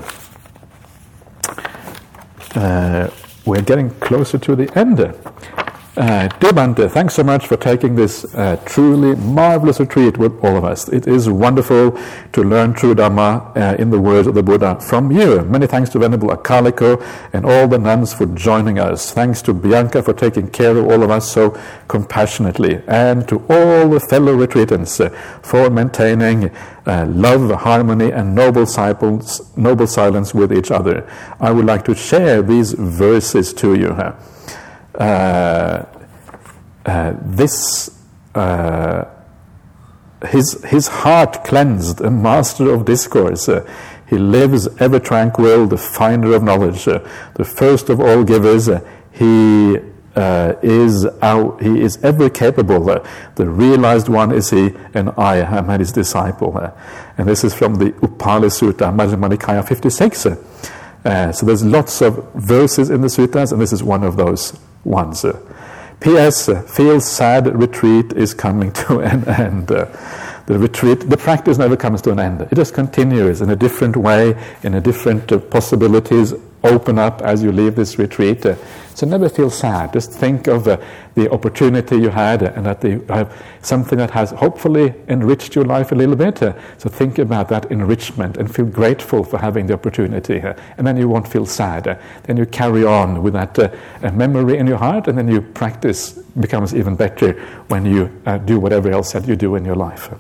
We're getting closer to the end. Dear Bhante, thanks so much for taking this truly marvelous retreat with all of us. It is wonderful to learn true Dhamma in the words of the Buddha from you. Many thanks to Venerable Akaliko and all the nuns for joining us. Thanks to Bianca for taking care of all of us so compassionately, and to all the fellow retreatants for maintaining love, harmony, and noble silence with each other. I would like to share these verses to you. His heart cleansed, a master of discourse. He lives ever tranquil, the finder of knowledge, the first of all givers. He is ever capable. The realized one is he, and I am his disciple. And this is from the Upali Sutta, Majjhima Nikaya 56. So there's lots of verses in the suttas, and this is one of those ones. P.S. Feel sad, retreat is coming to an end. The practice never comes to an end. It just continues in a different way, in a different possibilities open up as you leave this retreat. So never feel sad. Just think of the opportunity you had, and that you have something that has hopefully enriched your life a little bit. So think about that enrichment and feel grateful for having the opportunity. And then you won't feel sad. Then you carry on with that memory in your heart, and then your practice becomes even better when you do whatever else that you do in your life.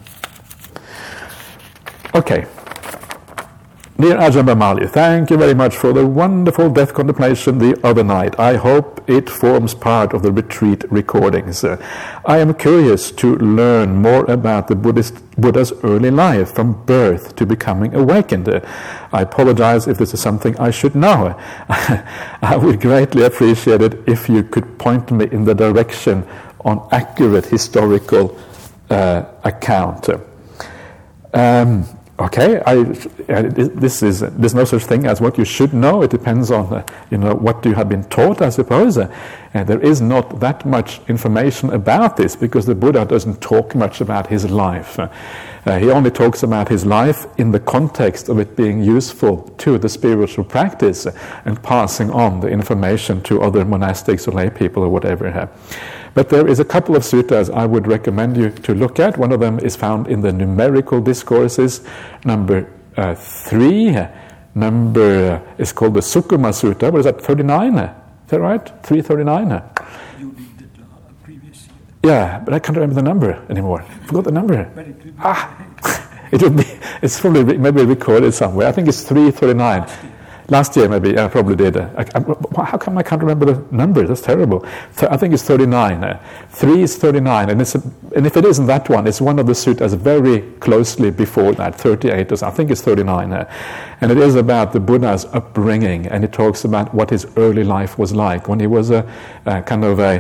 Okay. Dear Ajahn Brahmali, thank you very much for the wonderful death contemplation the other night. I hope it forms part of the retreat recordings. I am curious to learn more about the Buddha's early life, from birth to becoming awakened. I apologize if this is something I should know. I would greatly appreciate it if you could point me in the direction on accurate historical account. Okay, there's no such thing as what you should know. It depends on what you have been taught, I suppose. And there is not that much information about this, because the Buddha doesn't talk much about his life. He only talks about his life in the context of it being useful to the spiritual practice and passing on the information to other monastics or lay people or whatever. But there is a couple of suttas I would recommend you to look at. One of them is found in the Numerical Discourses, number 3. Is called the Sukkuma Sutta. What is that, 39? Is that right? 339? You did it previous year. Yeah, but I can't remember the number anymore. I forgot the number. It's probably maybe recorded somewhere. I think it's 339. Last year, maybe, I probably did. How come I can't remember the number? That's terrible. I think it's 39. 3 is 39, and if it isn't that one, it's one of the suttas very closely before that, 38 or something. I think it's 39. And it is about the Buddha's upbringing, and it talks about what his early life was like when he was a kind of a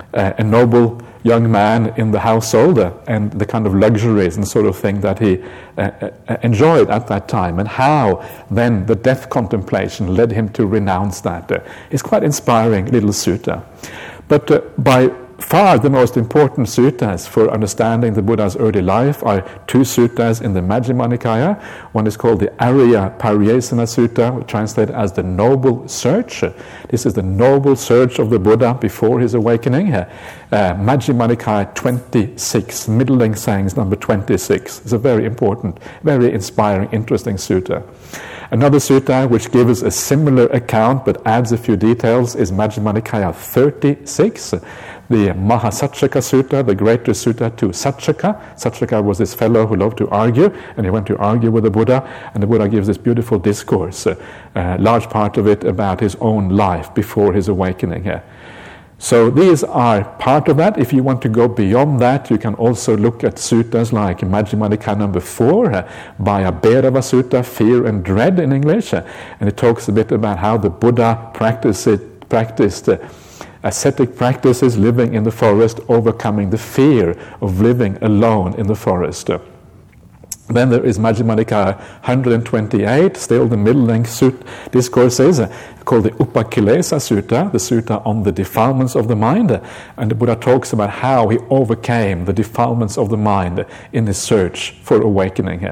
a noble young man in the household and the kind of luxuries and sort of thing that he enjoyed at that time, and how then the death contemplation led him to renounce that. It's quite inspiring little sutta. But by far the most important suttas for understanding the Buddha's early life are two suttas in the Majjhima Nikaya. One is called the Arya Paryesana Sutta, translated as the Noble Search. This is the noble search of the Buddha before his awakening. Majjhima Nikaya 26, Middle Length Sayings number 26. It's a very important, very inspiring, interesting sutta. Another sutta which gives a similar account but adds a few details is Majjhima Nikaya 36. The Mahasatchaka Sutta, the greater sutta to Satchaka. Satchaka was this fellow who loved to argue, and he went to argue with the Buddha, and the Buddha gives this beautiful discourse, large part of it about his own life before his awakening. So these are part of that. If you want to go beyond that, you can also look at suttas like Majjhima Nikaya number 4, Bhayabhairava Sutta, Fear and Dread in English, and it talks a bit about how the Buddha practiced ascetic practices, living in the forest, overcoming the fear of living alone in the forest. Then there is Majjhima Nikaya 128, still the middle-length discourses, called the Upakilesa Sutta, the sutta on the defilements of the mind. And the Buddha talks about how he overcame the defilements of the mind in his search for awakening.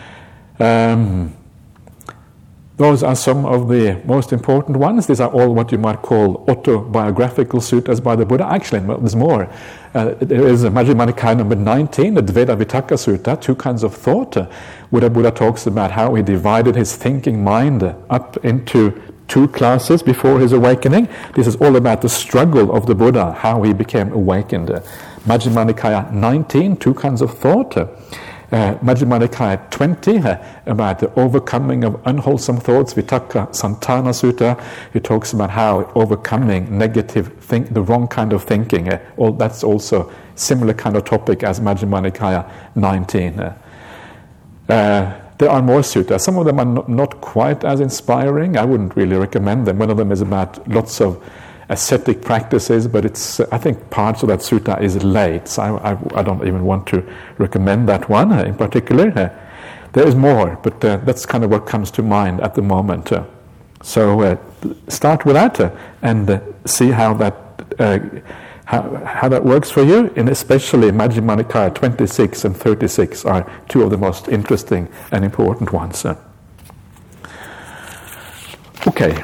Those are some of the most important ones. These are all what you might call autobiographical suttas by the Buddha. Actually, there's more. There is Majjhima Nikaya number 19, the Dveda Vitakka Sutta, two kinds of thought, where the Buddha talks about how he divided his thinking mind up into two classes before his awakening. This is all about the struggle of the Buddha, how he became awakened. Majjhima Nikaya 19, two kinds of thought. Majjhima Nikaya 20, about the overcoming of unwholesome thoughts, Vitakka Santana Sutta. He talks about how overcoming negative the wrong kind of thinking. That's also similar kind of topic as Majjhima Nikaya 19. There are more suttas. Some of them are not quite as inspiring. I wouldn't really recommend them. One of them is about lots of ascetic practices, but I think parts of that sutta is late, so I don't even want to recommend that one in particular. There is more, but that's kind of what comes to mind at the moment. So start with that and see how that works for you, and especially Majjhima Nikaya 26 and 36 are two of the most interesting and important ones. Okay.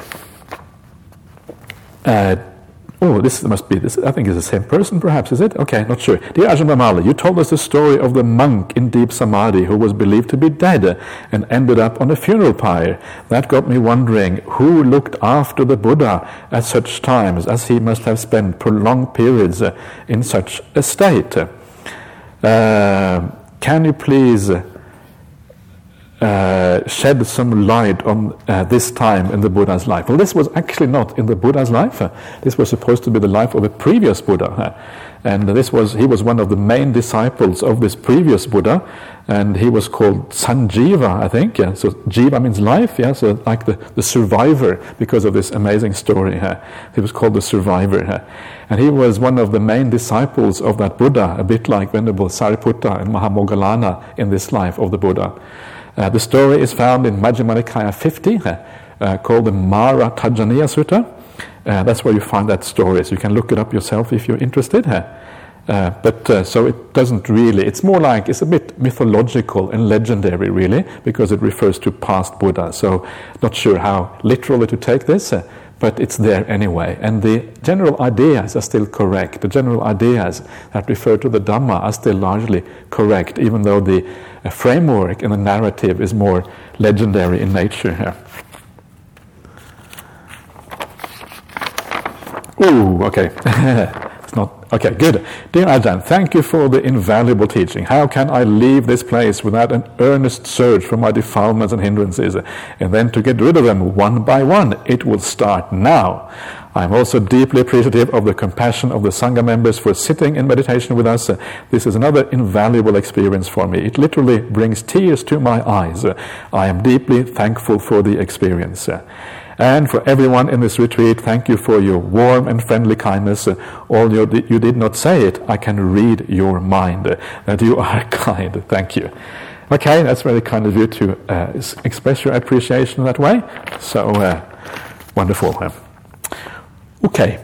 This must be this. I think it's the same person, perhaps, is it? Okay, not sure. Dear Ajahn Brahmali, you told us the story of the monk in deep samadhi who was believed to be dead and ended up on a funeral pyre. That got me wondering who looked after the Buddha at such times, as he must have spent prolonged periods in such a state. Can you please shed some light on this time in the Buddha's life? Well, this was actually not in the Buddha's life. This was supposed to be the life of a previous Buddha. And he was one of the main disciples of this previous Buddha, and he was called Sanjiva, I think. Yeah. So Jiva means life, yeah. So like the survivor, because of this amazing story. He was called the survivor. And he was one of the main disciples of that Buddha, a bit like Venerable Sariputta and Mahamoggallana in this life of the Buddha. The story is found in Majjhima Nikaya 50, called the Mara Tajaniya Sutta. That's where you find that story, so you can look it up yourself if you're interested. So it doesn't really, it's more like, it's a bit mythological and legendary really, because it refers to past Buddha. So not sure how literally to take this, but it's there anyway. And the general ideas are still correct. The general ideas that refer to the Dhamma are still largely correct, even though the framework and the narrative is more legendary in nature here. Ooh, okay. It's not okay. Good, dear Ajahn. Thank you for the invaluable teaching. How can I leave this place without an earnest search for my defilements and hindrances, and then to get rid of them one by one? It will start now. I am also deeply appreciative of the compassion of the Sangha members for sitting in meditation with us. This is another invaluable experience for me. It literally brings tears to my eyes. I am deeply thankful for the experience. And for everyone in this retreat, thank you for your warm and friendly kindness. Although you did not say it, I can read your mind, that you are kind. Thank you. Okay, that's very kind of you to express your appreciation that way. So, wonderful. Okay.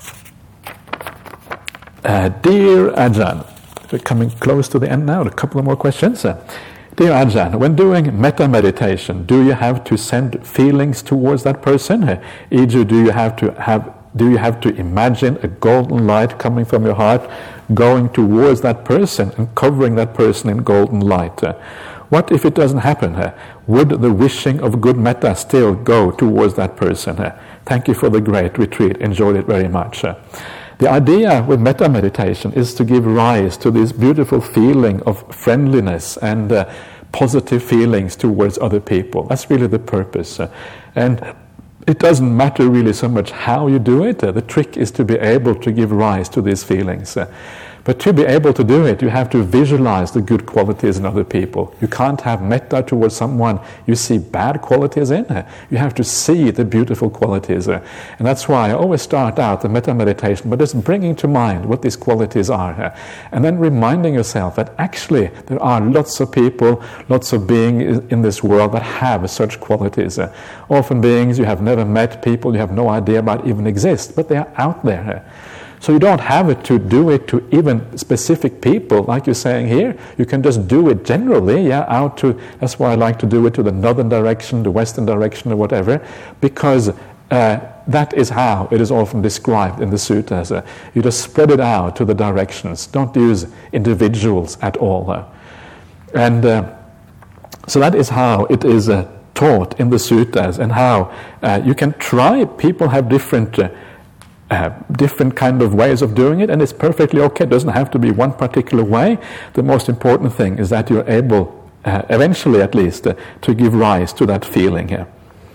Dear Ajahn, we're coming close to the end now, a couple of more questions. Dear Ajahn, when doing metta meditation, do you have to send feelings towards that person? E.g., do you have to imagine a golden light coming from your heart, going towards that person and covering that person in golden light? What if it doesn't happen? Would the wishing of good metta still go towards that person? Thank you for the great retreat. Enjoyed it very much. The idea with metta meditation is to give rise to this beautiful feeling of friendliness and positive feelings towards other people. That's really the purpose. And it doesn't matter really so much how you do it. The trick is to be able to give rise to these feelings. But to be able to do it, you have to visualize the good qualities in other people. You can't have metta towards someone you see bad qualities in. You have to see the beautiful qualities. And that's why I always start out the metta meditation by just bringing to mind what these qualities are. And then reminding yourself that actually there are lots of people, lots of beings in this world that have such qualities. Often beings you have never met, people you have no idea about even exist, but they are out there. So you don't have to do it to even specific people, like you're saying here. You can just do it generally, out to, that's why I like to do it to the northern direction, the western direction, or whatever, because that is how it is often described in the suttas. You just spread it out to the directions. Don't use individuals at all. And so that is how it is taught in the suttas, and how you can try. People have different kind of ways of doing it, and it's perfectly okay. It doesn't have to be one particular way. The most important thing is that you're able, eventually at least, to give rise to that feeling here.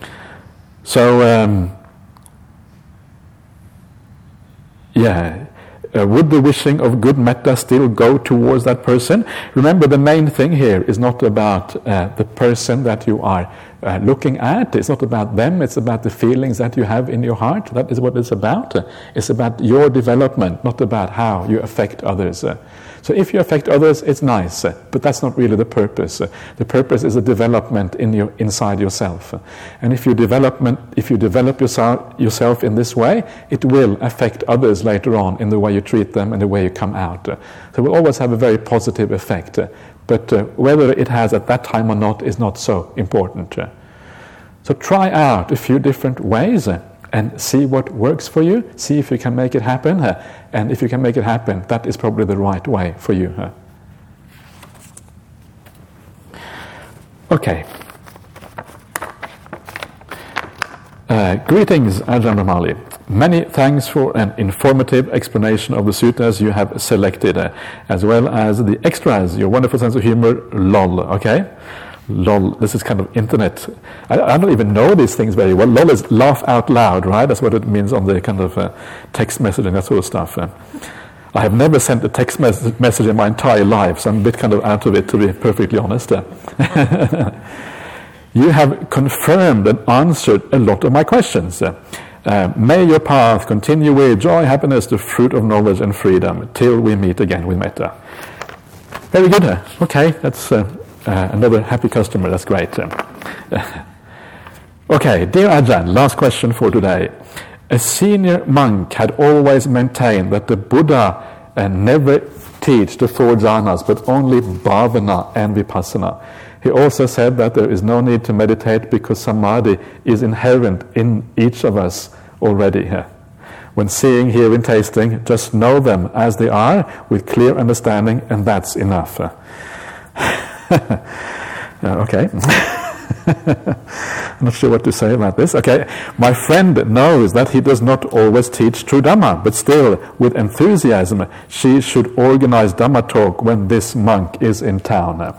So, would the wishing of good metta still go towards that person? Remember, the main thing here is not about the person that you are looking at. It's not about them. It's about the feelings that you have in your heart. That is what it's about. It's about your development, not about how you affect others. So if you affect others, it's nice, but that's not really the purpose. The purpose is a development inside yourself. And if you develop yourself in this way, it will affect others later on in the way you treat them and the way you come out. So it will always have a very positive effect. But whether it has at that time or not is not so important. So try out a few different ways and see what works for you. See if you can make it happen. And if you can make it happen, that is probably the right way for you. Okay. Greetings, Ajahn Brahmali. Many thanks for an informative explanation of the suttas you have selected, as well as the extras, your wonderful sense of humor, lol, okay? Lol, this is kind of internet. I don't even know these things very well. Lol is laugh out loud, right? That's what it means on the kind of text messaging, that sort of stuff. I have never sent a text message in my entire life, so I'm a bit kind of out of it, to be perfectly honest. You have confirmed and answered a lot of my questions. May your path continue with joy, happiness, the fruit of knowledge and freedom, till we meet again with metta. Very good. Okay, that's another happy customer. That's great. Okay, dear Ajahn, last question for today. A senior monk had always maintained that the Buddha never teach the four jhanas, but only bhavana and vipassana. He also said that there is no need to meditate because samadhi is inherent in each of us already. When seeing, hearing, tasting, just know them as they are with clear understanding, and that's enough. Okay. I'm not sure what to say about this. Okay, my friend knows that he does not always teach true Dhamma, but still, with enthusiasm, she should organize Dhamma talk when this monk is in town.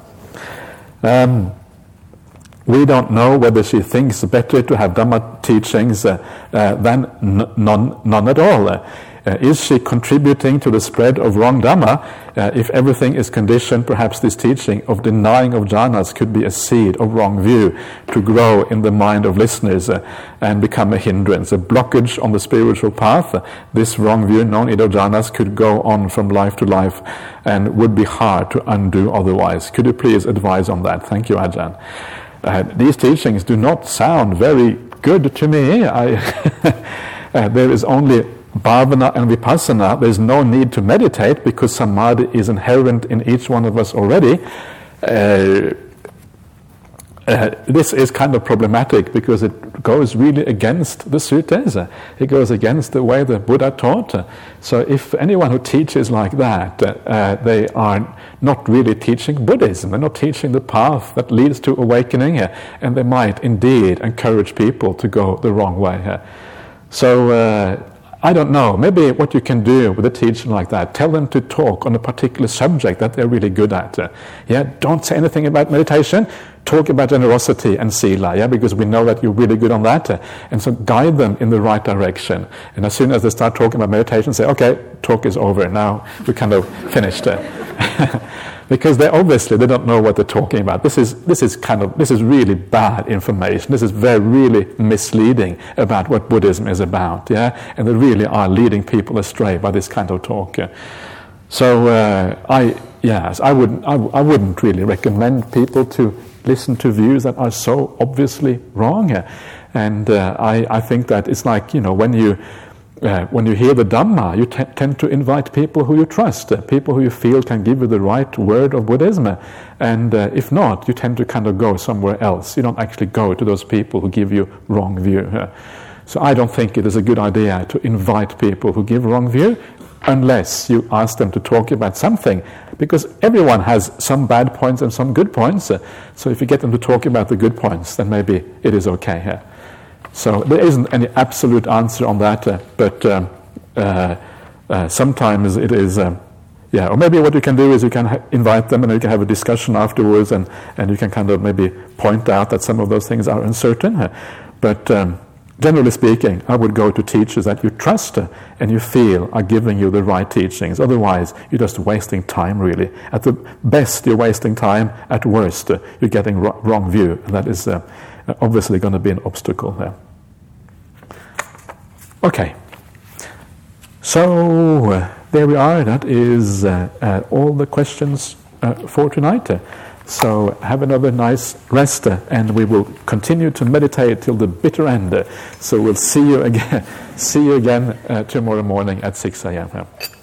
We don't know whether she thinks better to have Dhamma teachings than none at all. Is she contributing to the spread of wrong Dhamma? If everything is conditioned, perhaps this teaching of denying of jhanas could be a seed of wrong view to grow in the mind of listeners and become a hindrance, a blockage on the spiritual path. This wrong view, non-id of jhanas, could go on from life to life and would be hard to undo otherwise. Could you please advise on that? Thank you, Ajahn. These teachings do not sound very good to me. There is only bhavana and vipassana. There is no need to meditate because samadhi is inherent in each one of us already. This is kind of problematic because it goes really against the suttas. It goes against the way the Buddha taught. So if anyone who teaches like that, they are not really teaching Buddhism. They're not teaching the path that leads to awakening, and they might indeed encourage people to go the wrong way. So I don't know, maybe what you can do with a teaching like that, tell them to talk on a particular subject that they're really good at. Don't say anything about meditation, talk about generosity and sila, because we know that you're really good on that. And so guide them in the right direction. And as soon as they start talking about meditation, say, okay, talk is over, now we're kind of finished. Because they don't know what they're talking about. This is really bad information. This is really misleading about what Buddhism is about, and they really are leading people astray by this kind of talk. So I wouldn't really recommend people to listen to views that are so obviously wrong. And I think that it's like, when you hear the Dhamma, you tend to invite people who you trust, people who you feel can give you the right word of Buddhism. And if not, you tend to kind of go somewhere else. You don't actually go to those people who give you wrong view. So I don't think it is a good idea to invite people who give wrong view unless you ask them to talk about something, because everyone has some bad points and some good points. So if you get them to talk about the good points, then maybe it is okay. So there isn't any absolute answer on that, but sometimes it is, or maybe what you can do is you can invite them and you can have a discussion afterwards, and you can kind of maybe point out that some of those things are uncertain. But generally speaking, I would go to teachers that you trust and you feel are giving you the right teachings. Otherwise, you're just wasting time, really. At the best, you're wasting time. At worst, you're getting wrong view. And that is obviously going to be an obstacle there. Okay. So there we are. That is all the questions for tonight. So have another nice rest, and we will continue to meditate till the bitter end. So we'll see you again tomorrow morning at 6 a.m.